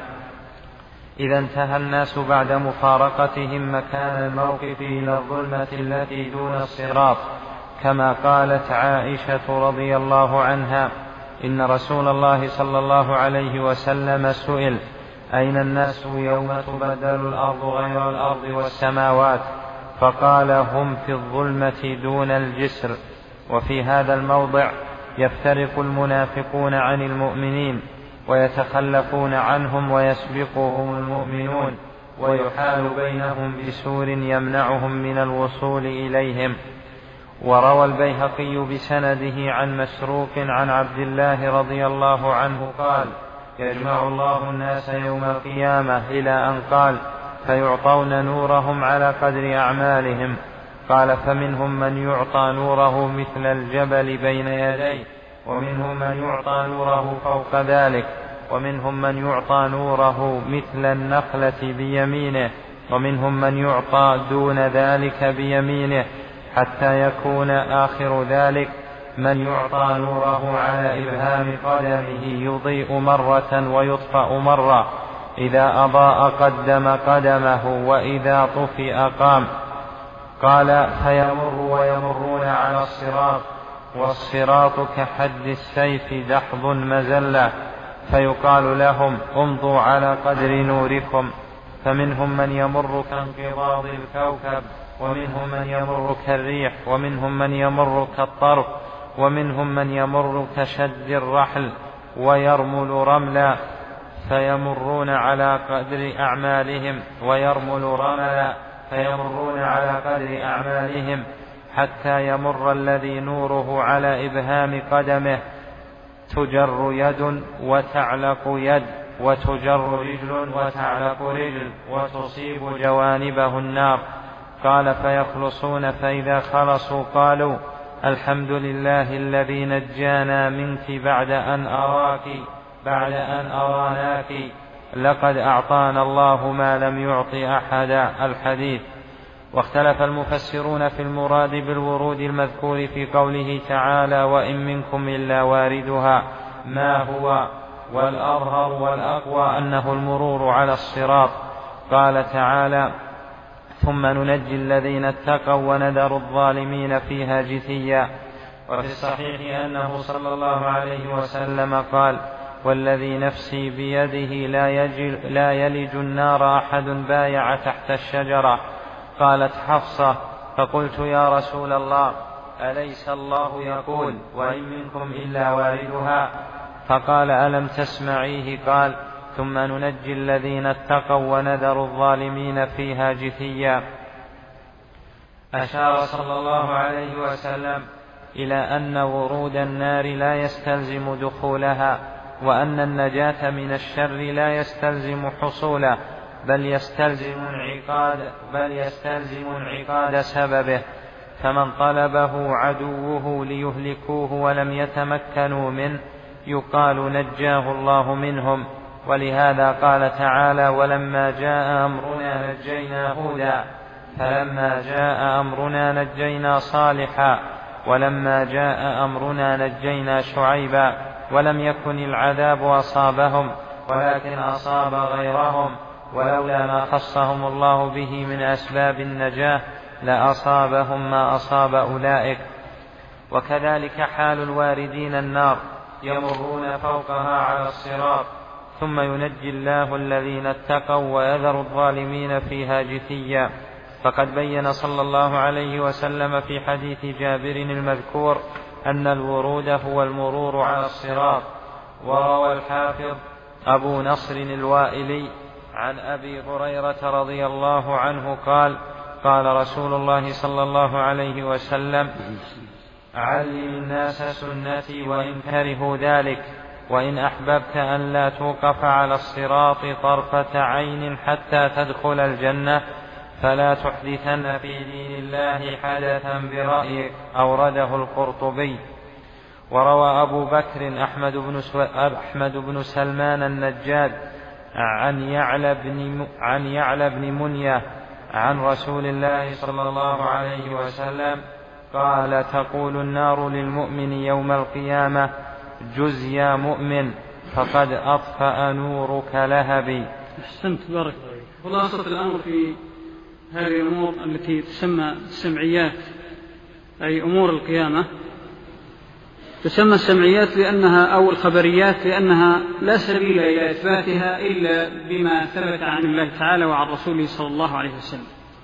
إذا انتهى الناس بعد مفارقتهم مكان الموقف إلى الظلمة التي دون الصراط، كما قالت عائشة رضي الله عنها: إن رسول الله صلى الله عليه وسلم سئل: أين الناس يوم تبدل الأرض غير الأرض والسماوات؟ فقال: هم في الظلمة دون الجسر. وفي هذا الموضع يفترق المنافقون عن المؤمنين، ويتخلفون عنهم ويسبقهم المؤمنون، ويحال بينهم بسور يمنعهم من الوصول إليهم. وروى البيهقي بسنده عن مسروق عن عبد الله رضي الله عنه قال: يجمع الله الناس يوم القيامة إلى أن قال: فيعطون نورهم على قدر أعمالهم. قال: فمنهم من يعطى نوره مثل الجبل بين يديه، ومنهم من يعطى نوره فوق ذلك، ومنهم من يعطى نوره مثل النخلة بيمينه، ومنهم من يعطى دون ذلك بيمينه، حتى يكون آخر ذلك من يعطى نوره على إبهام قدمه يضيء مرة ويطفأ مرة، إذا أضاء قدم قدمه وإذا طفئ قام. قال: فيمر ويمرون على الصراط، والصراط كحد السيف دحض مزلة، فيقال لهم: امضوا على قدر نوركم. فمنهم من يمر كانقضاض الكوكب، ومنهم من يمر كالريح، ومنهم من يمر كالطرف، ومنهم من يمر كشد الرحل ويرمل رملا، فيمرون على قدر أعمالهم ويرمل رملا فيمرون على قدر أعمالهم، حتى يمر الذي نوره على إبهام قدمه تجر يد وتعلق يد، وتجر رجل وتعلق رجل، وتصيب جوانبه النار. قال: فيخلصون، فإذا خلصوا قالوا: الحمد لله الذي نجانا منك بعد أن أراك بعد أن أراناك، لقد أعطانا الله ما لم يعط أحدا. الحديث. واختلف المفسرون في المراد بالورود المذكور في قوله تعالى وإن منكم إلا واردها ما هو، والأظهر والأقوى أنه المرور على الصراط. قال تعالى ثم ننجي الذين اتقوا ونذر الظالمين فيها جثيا. وفي الصحيح أنه صلى الله عليه وسلم قال والذي نفسي بيده لا يلج النار أحد بايع تحت الشجرة. قالت حفصة فقلت يا رسول الله أليس الله يقول وإن منكم إلا واردها؟ فقال ألم تسمعيه؟ قال ثم ننجي الذين اتقوا ونذر الظالمين فيها جثيا. أشار صلى الله عليه وسلم إلى أن ورود النار لا يستلزم دخولها، وأن النجاة من الشر لا يستلزم حصوله، بل يستلزم انعقاد بل يستلزم انعقاد سببه. فمن طلبه عدوه ليهلكوه ولم يتمكنوا منه يقال نجاه الله منهم. ولهذا قال تعالى ولما جاء أمرنا نجينا هودا، فلما جاء أمرنا نجينا صالحا، ولما جاء أمرنا نجينا شعيبا. ولم يكن العذاب أصابهم ولكن أصاب غيرهم، ولولا ما خصهم الله به من أسباب النجاة لأصابهم ما أصاب أولئك. وكذلك حال الواردين النار، يمرون فوقها على الصراط ثم ينجي الله الذين اتقوا ويذر الظالمين فيها جثيا. فقد بين صلى الله عليه وسلم في حديث جابر المذكور أن الورود هو المرور على الصراط. وروى الحافظ أبو نصر الوائلي عن أبي هريرة رضي الله عنه قال قال رسول الله صلى الله عليه وسلم علم الناس سنتي وإن كرهوا ذلك، وإن أحببت أن لا توقف على الصراط طرفة عين حتى تدخل الجنة فلا تحدثن في دين الله حدثا برأيك. أورده القرطبي. وروى أبو بكر أحمد بن, أحمد بن سلمان النجاد عن يعلى بن, عن يعلى بن منية عن رسول الله صلى الله عليه وسلم قال تقول النار للمؤمن يوم القيامة جز يا مؤمن فقد أطفأ نورك لهبي. أحسنت بارك. خلاصة الأمر في هذه الأمور التي تسمى السمعيات أي أمور القيامة، تسمى السمعيات لأنها أو الخبريات لأنها لا سبيل إلى إثباتها إلا بما ثبت عن الله تعالى وعن رسوله صلى الله عليه وسلم،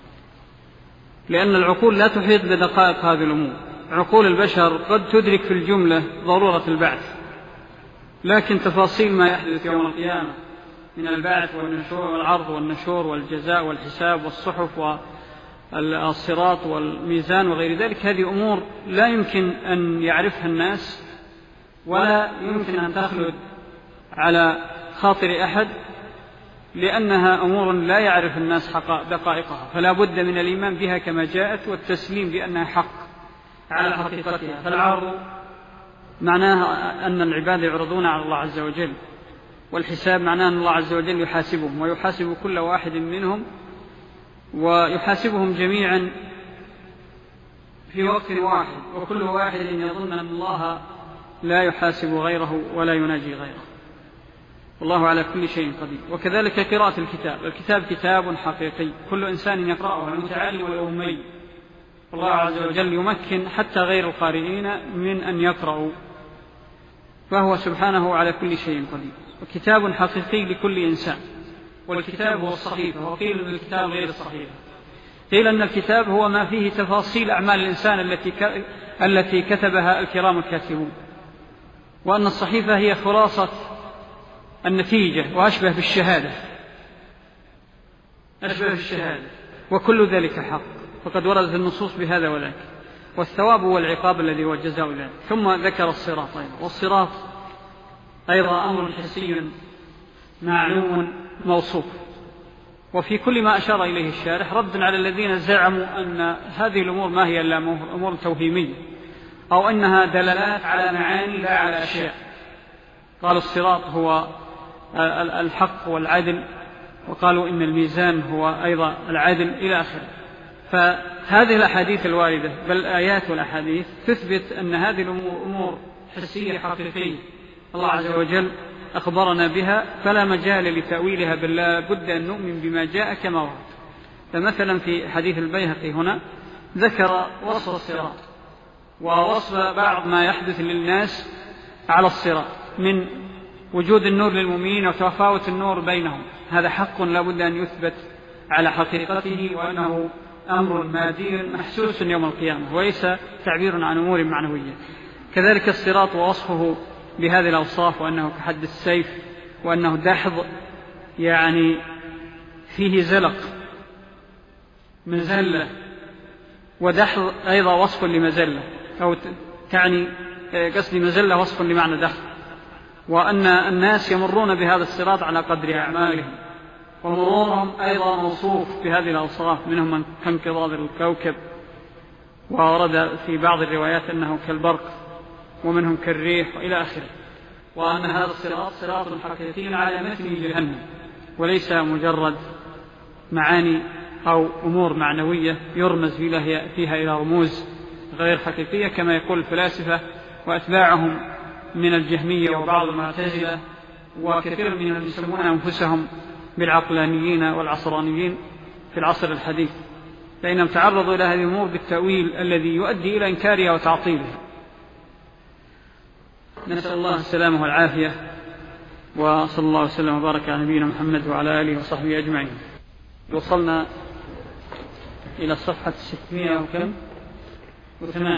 لأن العقول لا تحيط بدقائق هذه الأمور. عقول البشر قد تدرك في الجملة ضرورة البعث، لكن تفاصيل ما يحدث يوم القيامة من البعث والنشور والعرض والنشور والجزاء والحساب والصحف والصراط والميزان وغير ذلك، هذه أمور لا يمكن أن يعرفها الناس ولا يمكن أن تخلد على خاطر أحد، لأنها أمور لا يعرف الناس دقائقها، فلا بد من الإيمان بها كما جاءت والتسليم بأنها حق على حقيقتها. فالعرض معناه أن العباد يعرضون على الله عز وجل، والحساب معناه أن الله عز وجل يحاسبهم ويحاسب كل واحد منهم ويحاسبهم جميعا في وقت واحد، وكل واحد يظن أن الله لا يحاسب غيره ولا يناجي غيره، والله على كل شيء قدير. وكذلك قراءة الكتاب، الكتاب كتاب حقيقي كل إنسان يقرأه، المتعلم والأمي، والله عز وجل يمكن حتى غير القارئين من أن يقرأوا، فهو سبحانه على كل شيء قدير. وكتاب حقيقي لكل إنسان، والكتاب هو الصحيفة، وقيل أن الكتاب غير الصحيفة. قيل أن الكتاب هو ما فيه تفاصيل أعمال الإنسان التي ك... التي كتبها الكرام الكاتبون، وأن الصحيفة هي خلاصة النتيجة وأشبه بالشهادة أشبه بالشهادة وكل ذلك حق، فقد وردت النصوص بهذا وذاك، والثواب والعقاب الذي هو الجزاء ذلك. ثم ذكر الصراط أيضا، والصراط أيضا أمر حسي معلوم موصوف. وفي كل ما أشار إليه الشارح رد على الذين زعموا أن هذه الأمور ما هي إلا أمور توهيمية، أو أنها دلالات على معاني لا على أشياء. قالوا الصراط هو الحق والعدل، وقالوا إن الميزان هو أيضا العدل إلى آخره. فهذه الأحاديث الواردة بل الآيات والأحاديث تثبت أن هذه الأمور أمور حسية حقيقية الله عز وجل أخبرنا بها، فلا مجال لتأويلها، بل لا بد أن نؤمن بما جاء كما ورد. فمثلا في حديث البيهقي هنا ذكر وصف الصراط ووصف بعض ما يحدث للناس على الصراط من وجود النور للمؤمنين وتفاوت النور بينهم، هذا حق لا بد أن يثبت على حقيقته، وأنه أمر مادي محسوس يوم القيامة وليس تعبير عن أمور معنوية. كذلك الصراط ووصفه بهذه الأوصاف، وأنه كحد السيف، وأنه دحض يعني فيه زلق من زلة، ودحض أيضا وصف لمزلة، أو تعني قصدي مزلة وصف لمعنى دحض، وأن الناس يمرون بهذا الصراط على قدر أعمالهم، ومرورهم أيضا موصوف بهذه الأوصاف، منهم من كانقضاض الكوكب، وورد في بعض الروايات أنه كالبرق، ومنهم كالريح وإلى آخره، وأن هذا الصراط صراط حقيقي على متن جهنم وليس مجرد معاني أو أمور معنوية يرمز فيها إلى رموز غير حقيقية كما يقول الفلاسفة وأتباعهم من الجهمية وبعض المعتزلة وكثير من الذين يسمون أنفسهم بالعقلانيين والعصرانيين في العصر الحديث، فإنهم تعرضوا إلى هذه الأمور بالتأويل الذي يؤدي إلى إنكارها وتعطيلها. نسأل الله السلامة والعافية، وصلى الله وسلم وبارك على نبينا محمد وعلى آله وصحبه أجمعين. وصلنا إلى الصفحة ستمائة وكم وثمان،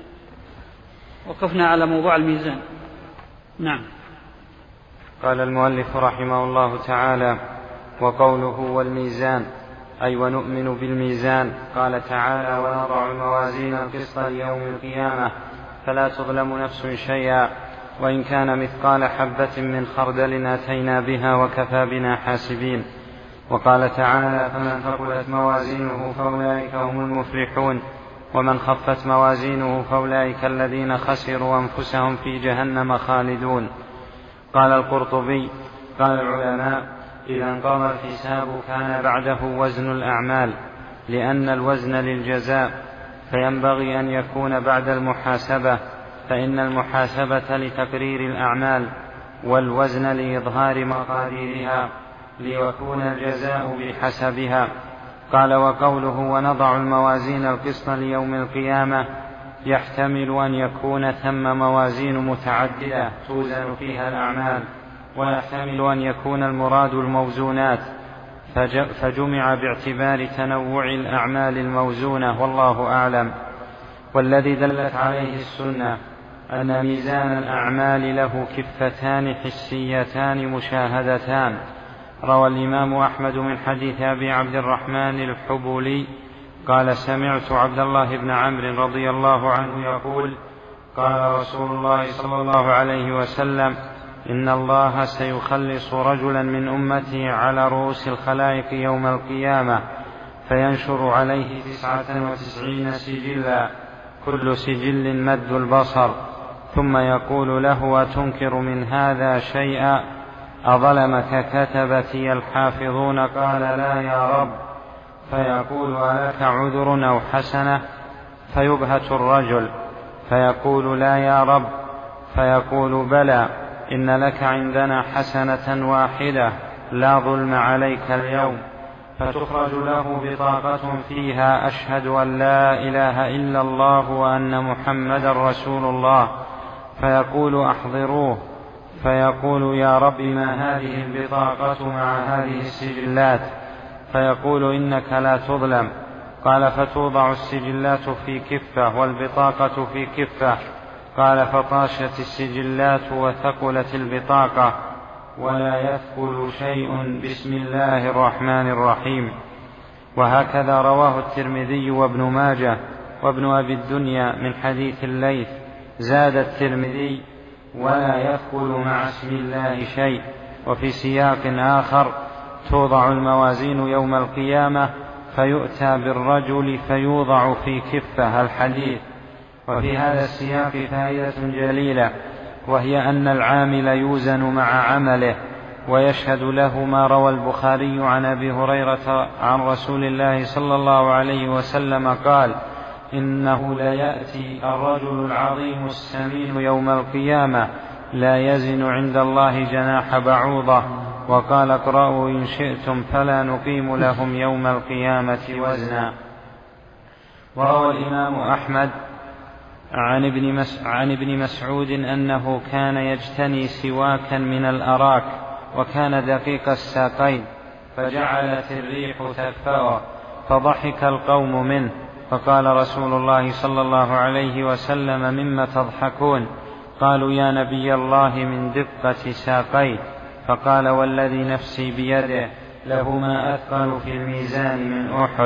وقفنا على موضوع الميزان. نعم. قال المؤلف رحمه الله تعالى: وقوله والميزان أي ونؤمن بالميزان. قال تعالى: ونضع الموازين القسط ليوم القيامة فلا تظلم نفس شيئا وإن كان مثقال حبة من خردل أتينا بها وكفى بنا حاسبين. وقال تعالى: فمن ثقلت موازينه فأولئك هم المفلحون ومن خفت موازينه فأولئك الذين خسروا أنفسهم في جهنم خالدون. قال القرطبي: قال العلماء: إذا انقضى الحساب كان بعده وزن الأعمال، لأن الوزن للجزاء، فينبغي أن يكون بعد المحاسبة، فإن المحاسبة لتقرير الأعمال والوزن لإظهار مقاديرها ليكون الجزاء بحسبها. قال: وقوله ونضع الموازين القسط ليوم القيامة يحتمل أن يكون ثم موازين متعددة توزن فيها الأعمال، ويحتمل أن يكون المراد الموزونات، فجمع باعتبار تنوع الأعمال الموزونة، والله أعلم. والذي دلت عليه السنة أن ميزان الأعمال له كفتان حسيتان مشاهدتان. روى الإمام أحمد من حديث أبي عبد الرحمن الحبولي قال: سمعت عبد الله بن عمرو رضي الله عنه يقول: قال رسول الله صلى الله عليه وسلم: إن الله سيخلص رجلا من أمتي على رؤوس الخلائق يوم القيامة فينشر عليه تسعة وتسعين سجلا كل سجل مد البصر، ثم يقول له: أتنكر من هذا شيئا؟ أظلمك كتبتي الحافظون؟ قال: لا يا رب. فيقول: ألك عذر أو حسنة؟ فيبهت الرجل فيقول: لا يا رب. فيقول: بلى، إن لك عندنا حسنة واحدة لا ظلم عليك اليوم. فتخرج له بطاقة فيها: أشهد أن لا إله إلا الله وأن محمدا رسول الله. فيقول: أحضروه. فيقول: يا رب، ما هذه البطاقة مع هذه السجلات؟ فيقول: إنك لا تظلم. قال: فتوضع السجلات في كفة والبطاقة في كفة. قال: فطاشت السجلات وثقلت البطاقة، ولا يثقل شيء بسم الله الرحمن الرحيم. وهكذا رواه الترمذي وابن ماجه وابن أبي الدنيا من حديث الليث. زاد الترمذي: ولا يثقل مع اسم الله شيء. وفي سياق آخر: توضع الموازين يوم القيامة فيؤتى بالرجل فيوضع في كفة الحديث. وفي هذا السياق فائدة جليلة، وهي أن العامل يوزن مع عمله، ويشهد له ما روى البخاري عن أبي هريرة عن رسول الله صلى الله عليه وسلم قال: إنه ليأتي الرجل العظيم السمين يوم القيامة لا يزن عند الله جناح بعوضة. وقال: اقرأوا إن شئتم فلا نقيم لهم يوم القيامة وزنا. وروى الإمام أحمد عن ابن, مس... عن ابن مسعود أنه كان يجتني سواكا من الأراك وكان دقيق الساقين، فجعلت الريح تدفعه فضحك القوم منه، فقال رسول الله صلى الله عليه وسلم: مما تضحكون؟ قالوا: يا نبي الله من دقة ساقيه. فقال: والذي نفسي بيده لهما أثقل في الميزان من أحد.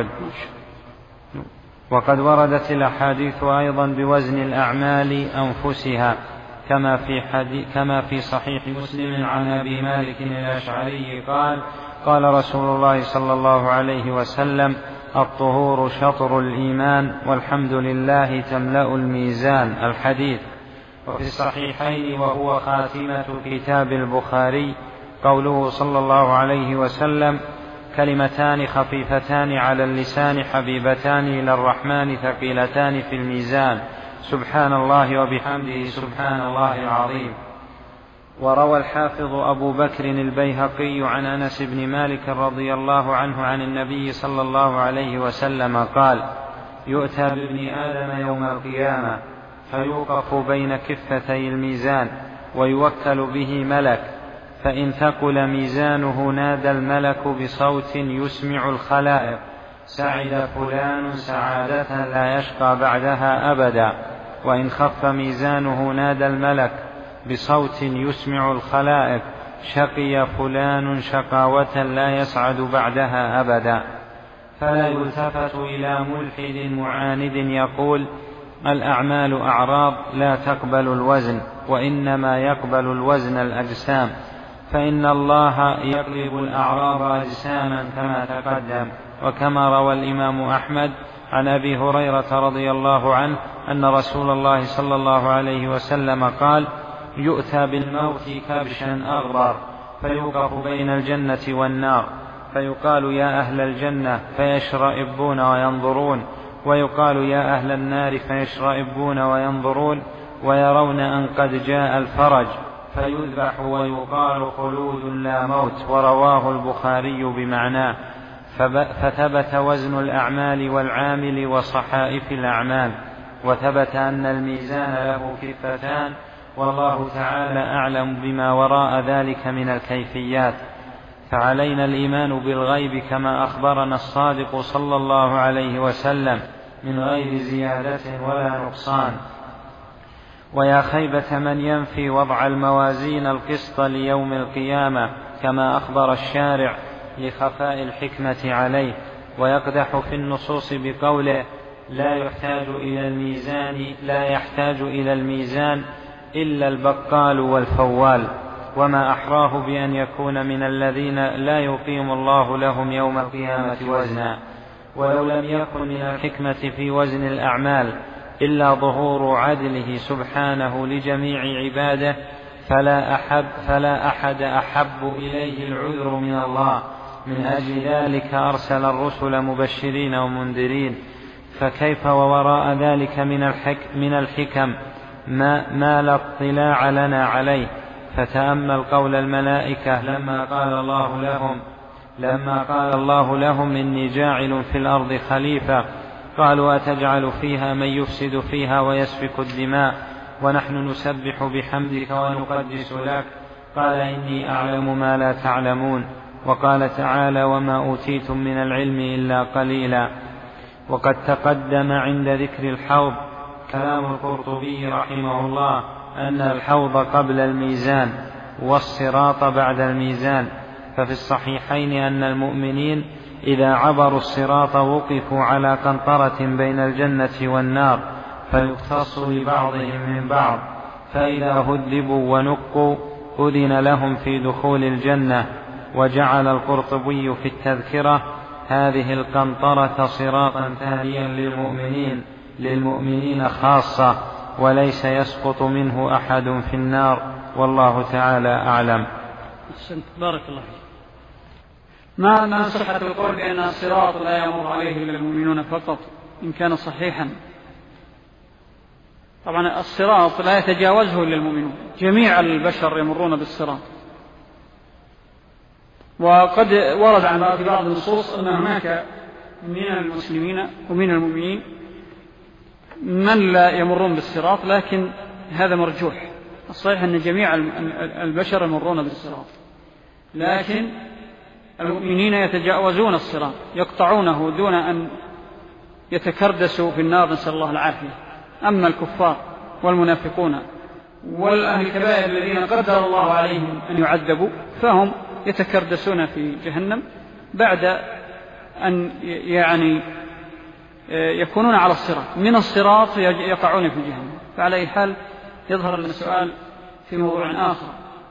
وقد وردت الأحاديث أيضا بوزن الأعمال أنفسها، كما في, كما في صحيح مسلم عن أبي مالك الأشعري قال: قال رسول الله صلى الله عليه وسلم: الطهور شطر الإيمان والحمد لله تملأ الميزان. الحديث. وفي الصحيحين وهو خاتمة كتاب البخاري قوله صلى الله عليه وسلم: كلمتان خفيفتان على اللسان حبيبتان إلى الرحمن ثقيلتان في الميزان، سبحان الله وبحمده سبحان الله العظيم. وروى الحافظ أبو بكر البيهقي عن أنس بن مالك رضي الله عنه عن النبي صلى الله عليه وسلم قال: يؤتى بابن آدم يوم القيامة فيوقف بين كفتي الميزان ويوكل به ملك، فإن ثقل ميزانه نادى الملك بصوت يسمع الخلائق: سعد فلان سعادة لا يشقى بعدها أبدا. وإن خف ميزانه نادى الملك بصوت يسمع الخلائق: شقي فلان شقاوة لا يسعد بعدها أبدا. فلا يلتفت إلى ملحد معاند يقول: الأعمال أعراض لا تقبل الوزن، وإنما يقبل الوزن الأجسام، فإن الله يقلب الأعراض أجساما كما تقدم. وكما روى الإمام أحمد عن أبي هريرة رضي الله عنه أن رسول الله صلى الله عليه وسلم قال: يؤتى بالموت كبشا أغبر فيوقف بين الجنة والنار، فيقال: يا أهل الجنة، فيشرئبون وينظرون، ويقال: يا أهل النار، فيشرئبون وينظرون، ويرون أن قد جاء الفرج، فيذبح ويقال: خلود لا موت. ورواه البخاري بمعناه. فثبت وزن الأعمال والعامل وصحائف الأعمال، وثبت أن الميزان له كفتان، والله تعالى أعلم بما وراء ذلك من الكيفيات. فعلينا الإيمان بالغيب كما أخبرنا الصادق صلى الله عليه وسلم من غير زيادة ولا نقصان. ويا خيبة من ينفي وضع الموازين القسط ليوم القيامة كما أخبر الشارع لخفاء الحكمة عليه، ويقدح في النصوص بقوله: لا يحتاج إلى الميزان لا يحتاج إلى الميزان إلا البقال والفوال، وما أحراه بأن يكون من الذين لا يقيم الله لهم يوم القيامة وزنا. ولو لم يكن من الحكمة في وزن الأعمال إلا ظهور عدله سبحانه لجميع عباده فلا أحب فلا أحد أحب إليه العذر من الله. من أجل ذلك أرسل الرسل مبشرين ومنذرين. فكيف ووراء ذلك من, الحك من الحكم ما, ما لا اطلاع لنا عليه؟ فتأمل قول الملائكة لما قال الله لهم لما قال الله لهم: إني جاعل في الأرض خليفة، قالوا: أتجعل فيها من يفسد فيها ويسفك الدماء ونحن نسبح بحمدك ونقدس لك؟ قال: إني أعلم ما لا تعلمون. وقال تعالى: وما أوتيتم من العلم إلا قليلا. وقد تقدم عند ذكر الحوض كلام القرطبي رحمه الله أن الحوض قبل الميزان والصراط بعد الميزان. ففي الصحيحين أن المؤمنين إذا عبروا الصراط وقفوا على قنطرة بين الجنة والنار فيقتص لبعضهم من بعض، فإذا هذبوا ونقوا أذن لهم في دخول الجنة. وجعل القرطبي في التذكرة هذه القنطرة صراطا ثانيا للمؤمنين للمؤمنين خاصة، وليس يسقط منه أحد في النار، والله تعالى أعلم. أحسنت بارك الله فيك. ما ما صحة القول بأن الصراط لا يمر عليه إلا المؤمنون فقط إن كان صحيحا؟ طبعا الصراط لا يتجاوزه إلا المؤمنون، جميع البشر يمرون بالصراط. وقد ورد عن بعض النصوص أن هناك من المسلمين ومن المؤمنين من لا يمرون بالصراط، لكن هذا مرجوح. الصحيح أن جميع البشر يمرون بالصراط، لكن المؤمنين يتجاوزون الصراط، يقطعونه دون أن يتكردسوا في النار، نسأل الله العافية. أما الكفار والمنافقون والأهل الكبائر الذين قدر الله عليهم أن يعذبوا فهم يتكردسون في جهنم بعد أن يعني يكونون على الصراط، من الصراط يقعون في جهنم. فعلى أي حال يظهر لنا السؤال في موضوع آخر،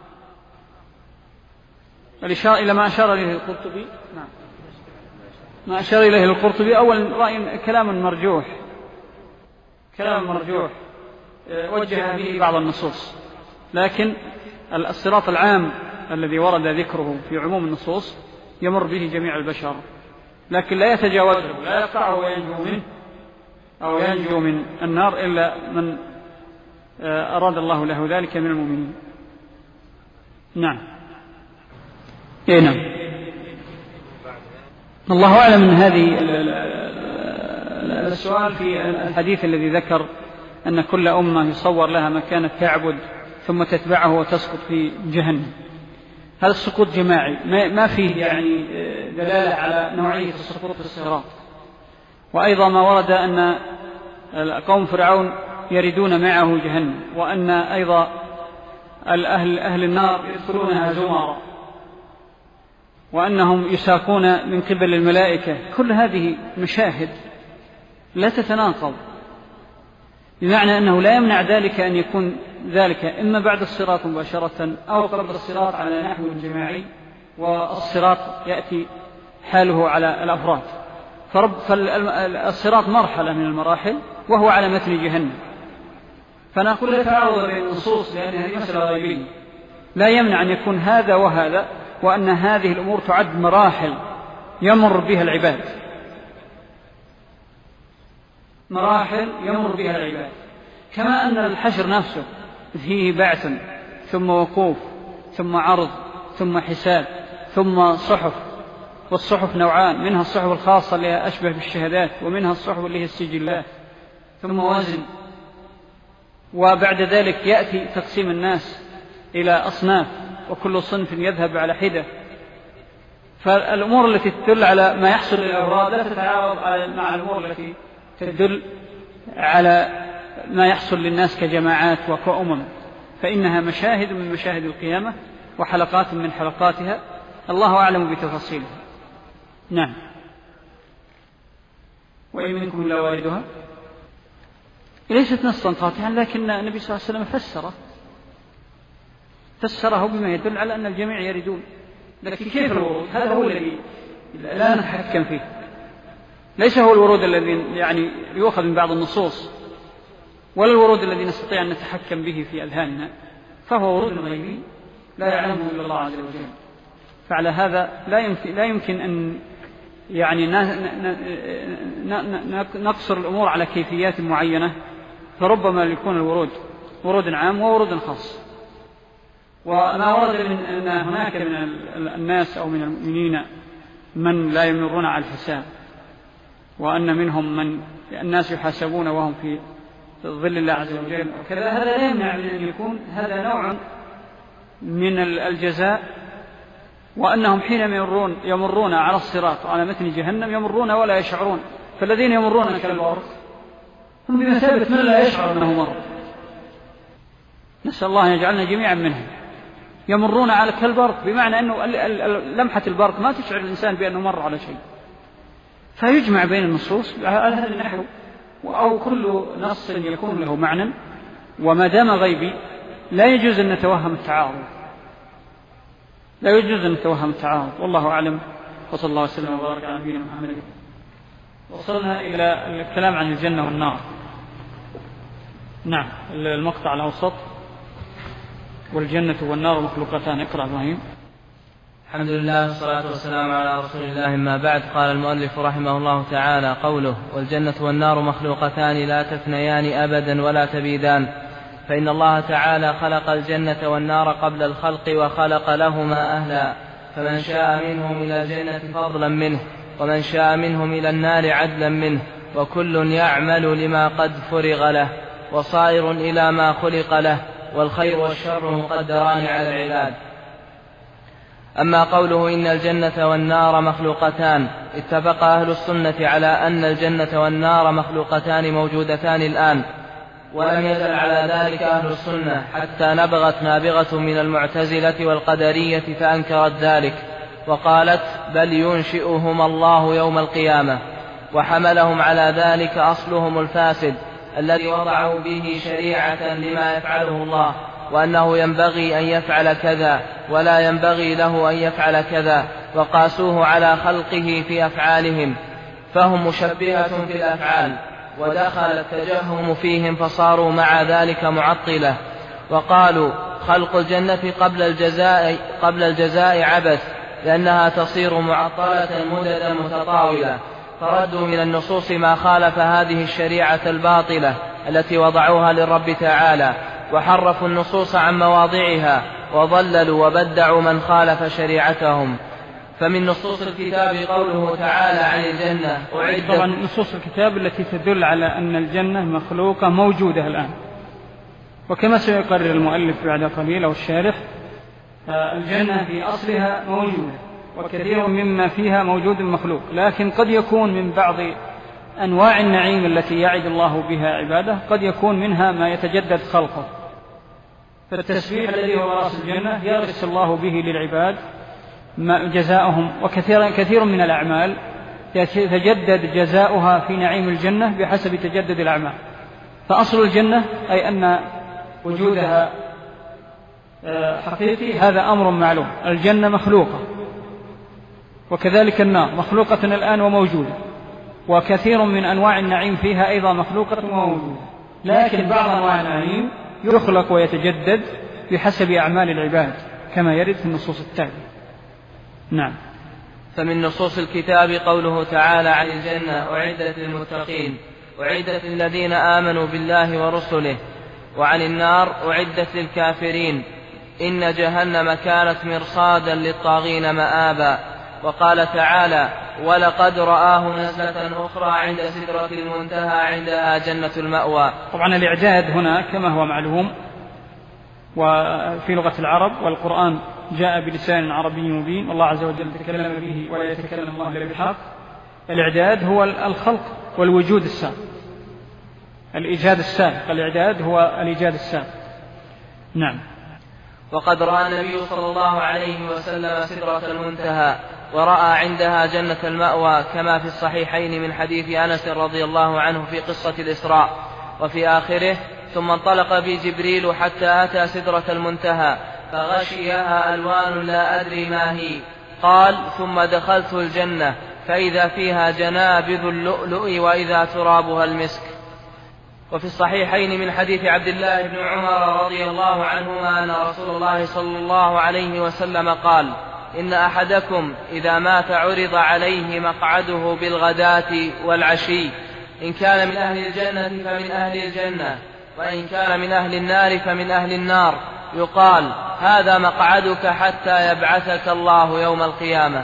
الإشارة إلى ما أشار إليه القرطبي. نعم، ما أشار إليه القرطبي أول رأي كلام مرجوح، كلام مرجوح وجه به بعض النصوص، لكن الصراط العام الذي ورد ذكره في عموم النصوص يمر به جميع البشر، لكن لا يتجاوزه، لا يقطعه وينجو منه أو ينجو من النار إلا من أراد الله له ذلك من المؤمنين. نعم. إيه نعم. الله أعلم من هذه السؤال في الحديث الذي ذكر أن كل أمة يصور لها ما كانت تعبد ثم تتبعه وتسقط في جهنم. هذا السقوط جماعي، ما فيه يعني دلالة على نوعية السقوط في الصراط. وأيضا ما ورد أن قوم فرعون يردون معه جهنم، وأن أيضا الأهل أهل النار يدخلونها زمرا، وأنهم يساقون من قبل الملائكة. كل هذه مشاهد لا تتناقض، بمعنى أنه لا يمنع ذلك أن يكون ذلك إما بعد الصراط مباشرة أو قبل الصراط على نحو جماعي، والصراط يأتي حاله على الأفراد. فرب فالصراط مرحلة من المراحل وهو على متن جهنم، فنقول لا تعارض بين النصوص لأن هذه مسألة غيبية، لا يمنع أن يكون هذا وهذا، وأن هذه الأمور تعد مراحل يمر بها العباد، مراحل يمر بها العباد. كما أن الحشر نفسه فيه بعث ثم وقوف ثم عرض ثم حساب ثم صحف، والصحف نوعان، منها الصحف الخاصة اللي أشبه بالشهادات، ومنها الصحف اللي هي السجلات، ثم وزن. وبعد ذلك يأتي تقسيم الناس إلى أصناف، وكل صنف يذهب على حدة. فالأمور التي تدل على ما يحصل للأفراد لا تتعارض مع الأمور التي تدل على ما يحصل للناس كجماعات وكأمم، فإنها مشاهد من مشاهد القيامة وحلقات من حلقاتها، الله أعلم بتفاصيلها. نعم. وإن منكم إلا واردها، ليست نصا قاطعا، لكن النبي صلى الله عليه وسلم فسره فسره بما يدل على أن الجميع يردون. لكن كيف الورود؟ هذا هو الذي لا نتحكم فيه، ليس هو الورود الذي يعني يؤخذ من بعض النصوص، ولا الورود الذي نستطيع أن نتحكم به في أذهاننا، فهو ورود غيبي لا يعلمه إلا الله عز وجل. فعلى هذا لا يمكن, لا يمكن أن يعني نقصر الأمور على كيفيات معينة، فربما يكون الورود ورود عام وورود خاص. وما ورد من أن هناك من الناس أو من المؤمنين من لا يمرون على الحساب، وأن منهم من الناس يحاسبون وهم في ظل الله عز وجل وكذا، هذا لا يمنع من أن يكون هذا نوع من الجزاء، وأنهم حين يمرون, يمرون على الصراط على متن جهنم يمرون ولا يشعرون. فالذين يمرون كالبرق هم بمثابة من لا يشعر أنه مر، نسأل الله أن يجعلنا جميعا منهم. يمرون على كالبرق، بمعنى أنه لمحة البرق ما تشعر الإنسان بأنه مر على شيء. فيجمع بين النصوص على هذا النحو، أو كل نص يكون له معنى، وما دام غيبي لا يجوز أن نتوهم التعارض، لا يجوز أن نتوهم التعارض. والله أعلم، وصلى الله وسلم وبارك على نبينا محمد. وصلنا إلى الكلام عن الجنة والنار. نعم، المقطع الأوسط: والجنة والنار مخلوقتان. اقرأ إبراهيم. الحمد لله والصلاة والسلام على رسول الله. ما بعد. قال المؤلف رحمه الله تعالى: قوله: والجنة والنار مخلوقتان لا تفنيان أبدا ولا تبيدان، فإن الله تعالى خلق الجنة والنار قبل الخلق وخلق لهما أهلا، فمن شاء منهم إلى الجنة فضلا منه، ومن شاء منهم إلى النار عدلا منه، وكل يعمل لما قد فرغ له، وصائر إلى ما خلق له، والخير والشر مقدران على العباد. أما قوله إن الجنة والنار مخلوقتان، اتفق أهل السنة على أن الجنة والنار مخلوقتان موجودتان الآن، ولم يزل على ذلك أهل السنة حتى نبغت نابغة من المعتزلة والقدرية فأنكرت ذلك، وقالت: بل ينشئهما الله يوم القيامة. وحملهم على ذلك أصلهم الفاسد الذي وضعوا به شريعة لما يفعله الله، وأنه ينبغي أن يفعل كذا ولا ينبغي له أن يفعل كذا، وقاسوه على خلقه في أفعالهم، فهم مشبهة في الأفعال، ودخل التجهم فيهم فصاروا مع ذلك معطلة. وقالوا: خلق الجنة قبل الجزاء, قبل الجزاء عبث، لأنها تصير معطلة مددا متطاولة، فردوا من النصوص ما خالف هذه الشريعة الباطلة التي وضعوها للرب تعالى، وحرفوا النصوص عن مواضعها، وضللوا وبدعوا من خالف شريعتهم. فمن نصوص الكتاب قوله تعالى عن الجنة: أعدت. طبعا نصوص الكتاب التي تدل على أن الجنة مخلوقة موجودة الآن، وكما سيقرر المؤلف بعد قليل أو الشارح، الجنة في أصلها موجودة، وكثير مما فيها موجود مخلوق، لكن قد يكون من بعض أنواع النعيم التي يعد الله بها عباده قد يكون منها ما يتجدد خلقه. فالتسبيح الذي هو رأس الجنة يغرس الله به للعباد جزاؤهم، وكثير كثير من الأعمال يتجدد جزاؤها في نعيم الجنة بحسب تجدد الأعمال. فأصل الجنة أي أن وجودها حقيقي، هذا أمر معلوم. الجنة مخلوقة، وكذلك النار مخلوقة الآن وموجودة، وكثير من أنواع النعيم فيها أيضا مخلوقة وموجودة، لكن بعض أنواع النعيم يخلق ويتجدد بحسب أعمال العباد كما يرد في النصوص التالية. نعم. فمن نصوص الكتاب قوله تعالى عن الجنة: أعدت للمتقين، أعدت للذين آمنوا بالله ورسله. وعن النار: أعدت للكافرين، إن جهنم كانت مرصادا للطاغين مآبا. وقال تعالى: ولقد رآه نزلة أخرى عند سدرة المنتهى عندها جنة المأوى. طبعا الإعداد هنا كما هو معلوم وفي لغة العرب، والقرآن جاء بلسان عربي مبين، والله عز وجل تكلم به ولا يتكلم الله إلا بالحق. الإعداد هو الخلق والوجود السابق، الإيجاد السابق، الإعداد هو الإيجاد السابق. نعم. وقد رأى النبي صلى الله عليه وسلم سدرة المنتهى، ورأى عندها جنة المأوى، كما في الصحيحين من حديث أنس رضي الله عنه في قصة الإسراء. وفي آخره: ثم انطلق بي جبريل حتى أتى سدرة المنتهى فغشيها ألوان لا أدري ما هي. قال: ثم دخلت الجنة فإذا فيها جنابذ اللؤلؤ وإذا ترابها المسك. وفي الصحيحين من حديث عبد الله بن عمر رضي الله عنهما أن رسول الله صلى الله عليه وسلم قال: إن أحدكم إذا مات عرض عليه مقعده بالغداة والعشي، إن كان من أهل الجنة فمن أهل الجنة، وإن كان من أهل النار فمن أهل النار، يقال: هذا مقعدك حتى يبعثك الله يوم القيامة.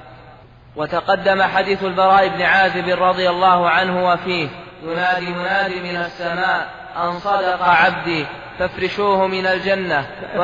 وتقدم حديث البراء بن عازب رضي الله عنه وفيه: ينادي منادي من السماء أن صدق عبدي فافرشوه من الجنة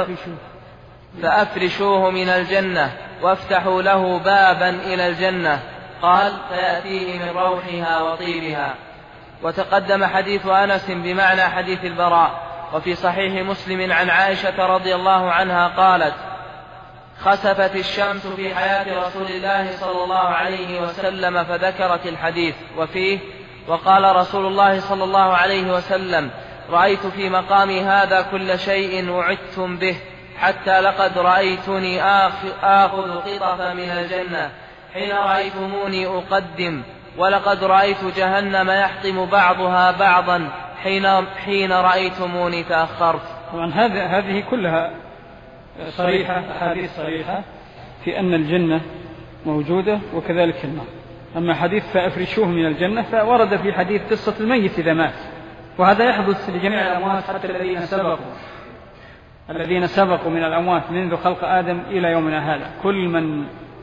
فأفرشوه من الجنة وافتحوا له بابا إلى الجنة. قال: فيأتيه من روحها وطيبها. وتقدم حديث أنس بمعنى حديث البراء. وفي صحيح مسلم عن عائشة رضي الله عنها قالت: خسفت الشمس في حياة رسول الله صلى الله عليه وسلم، فذكرت الحديث. وفيه: وقال رسول الله صلى الله عليه وسلم: رأيت في مقامي هذا كل شيء وعدتم به، حتى لقد رأيتني آخذ قطفا من الجنة حين رأيتموني أقدم، ولقد رأيت جهنم يحطم بعضها بعضا حين, حين رأيتموني تأخرت. طبعا هذه كلها صريحة، أحاديث صريحة في أن الجنة موجودة وكذلك النار. أما حديث فأفرشوه من الجنة فورد في حديث قصة الميت إذا مات، وهذا يحدث لجميع الأموات حتى الذين سبقوا الذين سبقوا من الأموات منذ خلق آدم إلى يومنا هذا. كل من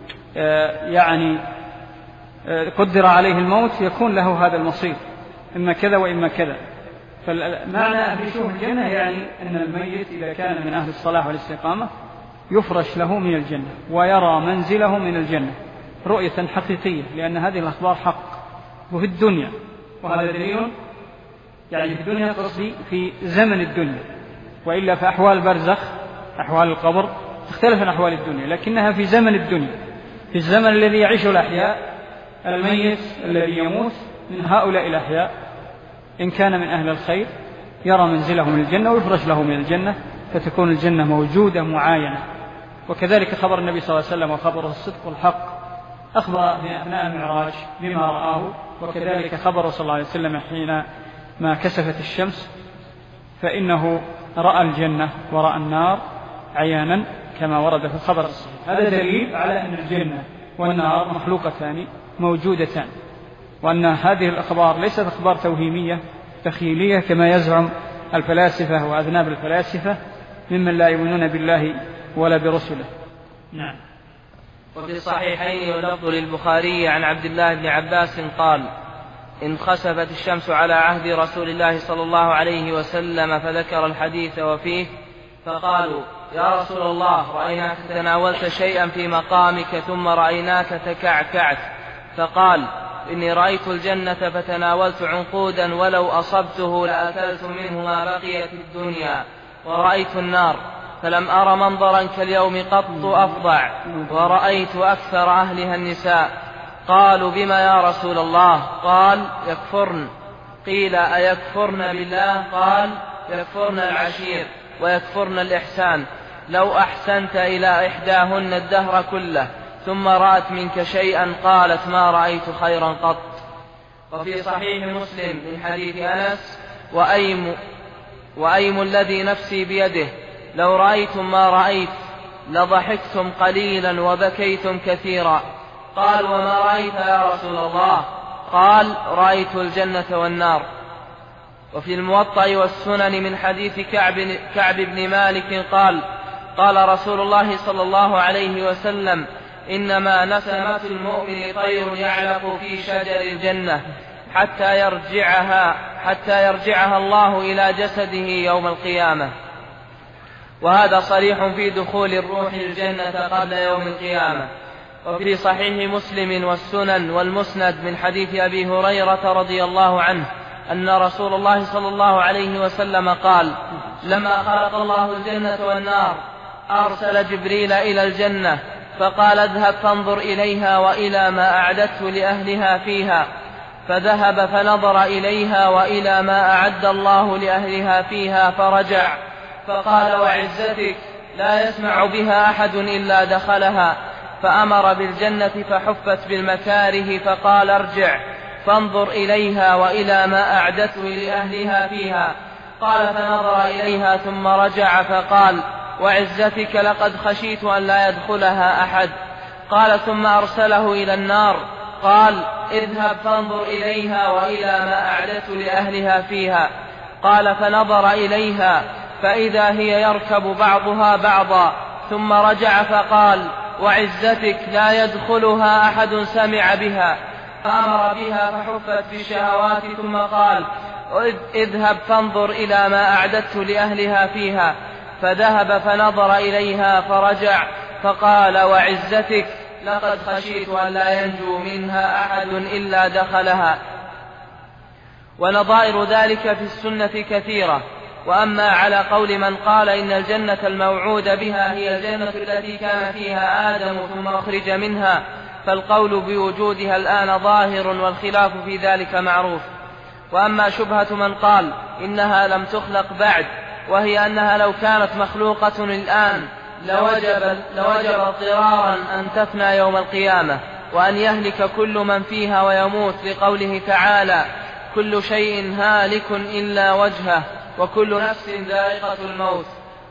يعني قدر عليه الموت يكون له هذا المصير، إما كذا وإما كذا. فمعنى أفرشوه الجنة يعني أن الميت إذا كان من أهل الصلاح والاستقامة يفرش له من الجنة ويرى منزله من الجنة رؤية حقيقية، لأن هذه الأخبار حق وفي الدنيا، وهذا دليل يعني في الدنيا قصدي في زمن الدنيا، وإلا في أحوال البرزخ أحوال القبر تختلف عن أحوال الدنيا، لكنها في زمن الدنيا، في الزمن الذي يعيشه الأحياء. الميت الذي يموت من هؤلاء الأحياء إن كان من أهل الخير يرى منزله من الجنة ويفرش له من الجنة، فتكون الجنة موجودة معاينة. وكذلك خبر النبي صلى الله عليه وسلم وخبره الصدق والحق، أخبر في أثناء المعراج بما رآه، وكذلك خبره صلى الله عليه وسلم حين ما كسفت الشمس فإنه رأى الجنة ورأى النار عيانا كما ورد في الخبر الصحيح. هذا دليل على أن الجنة والنار مخلوقتان موجودتان، وأن هذه الأخبار ليست أخبار توهيمية تخيلية كما يزعم الفلاسفة وأذناب الفلاسفة ممن لا يؤمنون بالله ولا برسله. نعم. وفي الصحيحين واللفظ للبخاري عن عبد الله بن عباس قال: انخسفت الشمس على عهد رسول الله صلى الله عليه وسلم، فذكر الحديث وفيه، فقالوا: يا رسول الله، رأيناك تناولت شيئا في مقامك ثم رأيناك تكعكعت. فقال: إني رأيت الجنة فتناولت عنقودا ولو أصبته لأكلت منه ما بقي في الدنيا، ورأيت النار فلم أر منظرا كاليوم قط أفظع، ورأيت أكثر أهلها النساء. قالوا: بما يا رسول الله؟ قال: يكفرن. قيل: أيكفرن بالله؟ قال: يكفرن العشير ويكفرن الإحسان. لو أحسنت إلى إحداهن الدهر كله ثم رأت منك شيئا قالت: ما رأيت خيرا قط. وفي صحيح مسلم من حديث أنس: وأيم, وأيم الذي نفسي بيده لو رأيتم ما رأيت لضحكتم قليلا وبكيتم كثيرا. قال: وما رأيت يا رسول الله؟ قال: رأيت الجنة والنار. وفي الموطأ والسنن من حديث كعب, كعب بن مالك قال: قال رسول الله صلى الله عليه وسلم: إنما نسمة المؤمن طير يعلق في شجر الجنة حتى يرجعها, حتى يرجعها الله إلى جسده يوم القيامة. وهذا صريح في دخول الروح الجنة قبل يوم القيامة. وفي صحيح مسلم والسنن والمسند من حديث أبي هريرة رضي الله عنه أن رسول الله صلى الله عليه وسلم قال: لما خلق الله الجنة والنار أرسل جبريل إلى الجنة فقال: اذهب فانظر إليها وإلى ما أعددت لأهلها فيها. فذهب فنظر إليها وإلى ما أعد الله لأهلها فيها فرجع فقال: وعزتك لا يسمع بها أحد إلا دخلها. فأمر بالجنة فحفت بالمكاره فقال: ارجع فانظر إليها وإلى ما أعددت لأهلها فيها. قال: فنظر إليها ثم رجع فقال: وعزتك لقد خشيت أن لا يدخلها أحد. قال: ثم أرسله إلى النار قال: اذهب فانظر إليها وإلى ما أعددت لأهلها فيها. قال: فنظر إليها فإذا هي يركب بعضها بعضا. ثم رجع فقال: وعزتك لا يدخلها أحد سمع بها. فأمر بها فحفت بالشهوات ثم قال: اذهب فانظر إلى ما أعددت لأهلها فيها. فذهب فنظر إليها فرجع فقال: وعزتك لقد خشيت أن لا ينجو منها أحد إلا دخلها. ونظائر ذلك في السنة كثيرة. وأما على قول من قال إن الجنة الموعود بها هي الجنة التي كان فيها آدم ثم أخرج منها، فالقول بوجودها الآن ظاهر والخلاف في ذلك معروف. وأما شبهة من قال إنها لم تخلق بعد، وهي أنها لو كانت مخلوقة الآن لوجب, لوجب اضطرارا أن تفنى يوم القيامة وأن يهلك كل من فيها ويموت، لقوله تعالى: كل شيء هالك إلا وجهه وكل نفس ذائقة الموت.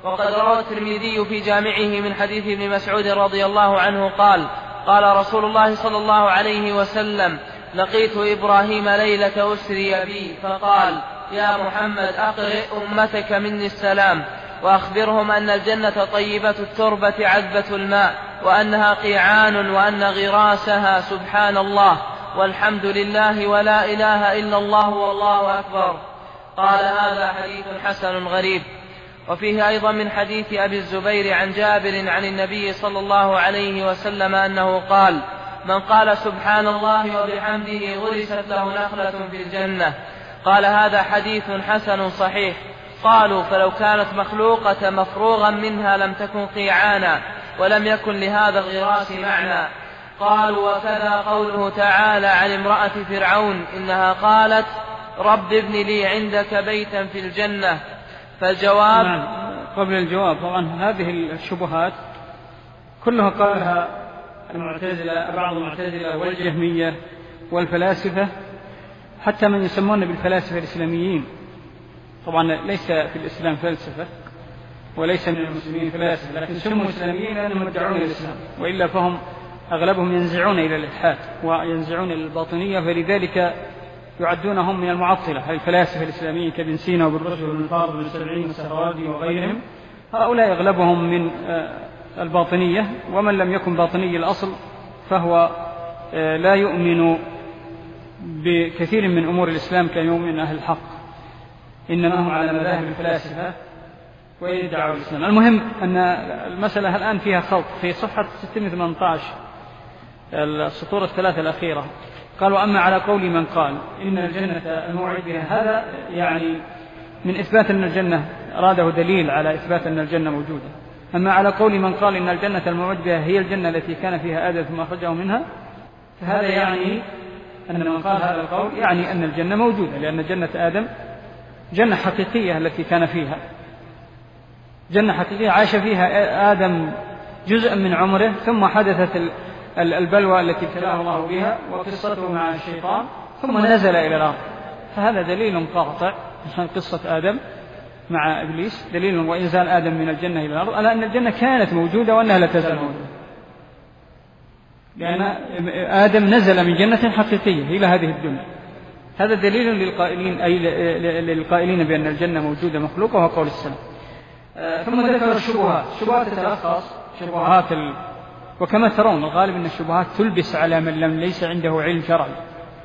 وقد روى الترمذي في جامعه من حديث ابن مسعود رضي الله عنه قال قال رسول الله صلى الله عليه وسلم لقيت إبراهيم ليلة أسري بي فقال يا محمد أقرئ أمتك مني السلام وأخبرهم أن الجنة طيبة التربة عذبة الماء وأنها قيعان وأن غراسها سبحان الله والحمد لله ولا إله إلا الله والله أكبر. قال هذا حديث حسن غريب. وفيه أيضا من حديث أبي الزبير عن جابر عن النبي صلى الله عليه وسلم أنه قال من قال سبحان الله وبحمده غرست له نخلة في الجنة. قال هذا حديث حسن صحيح. قالوا فلو كانت مخلوقة مفروغا منها لم تكن قيعانا ولم يكن لهذا الغراس معنى. قالوا وكذا قوله تعالى عن امرأة فرعون إنها قالت رب ابن لي عندك بيتا في الجنة. فالجواب نعم. قبل الجواب طبعا هذه الشبهات كلها قالها المعتزلة بعض المعتزلة والجهمية والفلاسفة حتى من يسمون بالفلاسفة الإسلاميين. طبعا ليس في الإسلام فلسفة وليس من المسلمين فلاسفة لكن سموا إسلاميين لأنهم يدعون إلى الإسلام وإلا فهم أغلبهم ينزعون إلى الإلحاد وينزعون إلى الباطنية فلذلك يعدونهم من المعطلة الفلاسفة الإسلاميين كابن سينا وابن رشد وابن الفاضل وابن السبعين والسهرادي وغيرهم. هؤلاء أغلبهم من الباطنية ومن لم يكن باطني الأصل فهو لا يؤمن بكثير من أمور الإسلام كيؤمن أهل الحق إنما هم على مذاهب الفلاسفة ويدعوا الإسلام. المهم أن المسألة الآن فيها خلط. في صفحة ستمائة وثمانية عشر السطور الثلاثة الأخيرة قالوا أما على قول من قال إن الجنة الموعد بها هذا يعني من إثبات أن الجنة أراده دليل على إثبات أن الجنة موجودة. أما على قول من قال إن الجنة الموعد بها هي الجنة التي كان فيها آدم ثم أخرجه منها فهذا يعني أن من قال هذا القول يعني أن الجنة موجودة لأن جنة آدم جنة حقيقية التي كان فيها جنة حقيقية عاش فيها آدم جزءا من عمره ثم حدثت البلوى التي ابتلاه الله بها وقصته مع الشيطان ثم نزل إلى الأرض. فهذا دليل قاطع قصة آدم مع إبليس دليل وإنزال آدم من الجنة إلى الأرض على أن الجنة كانت موجودة وأنها لا تزال موجودة لأن آدم نزل من جنة حقيقية إلى هذه الدنيا. هذا دليل للقائلين أي للقائلين بأن الجنة موجودة مخلوقة وهو قول السلام. ثم ذكر الشبهات. الشبهات تتلخص شبهات ال... وكما ترون الغالب أن الشبهات تلبس على من لم ليس عنده علم شرعي.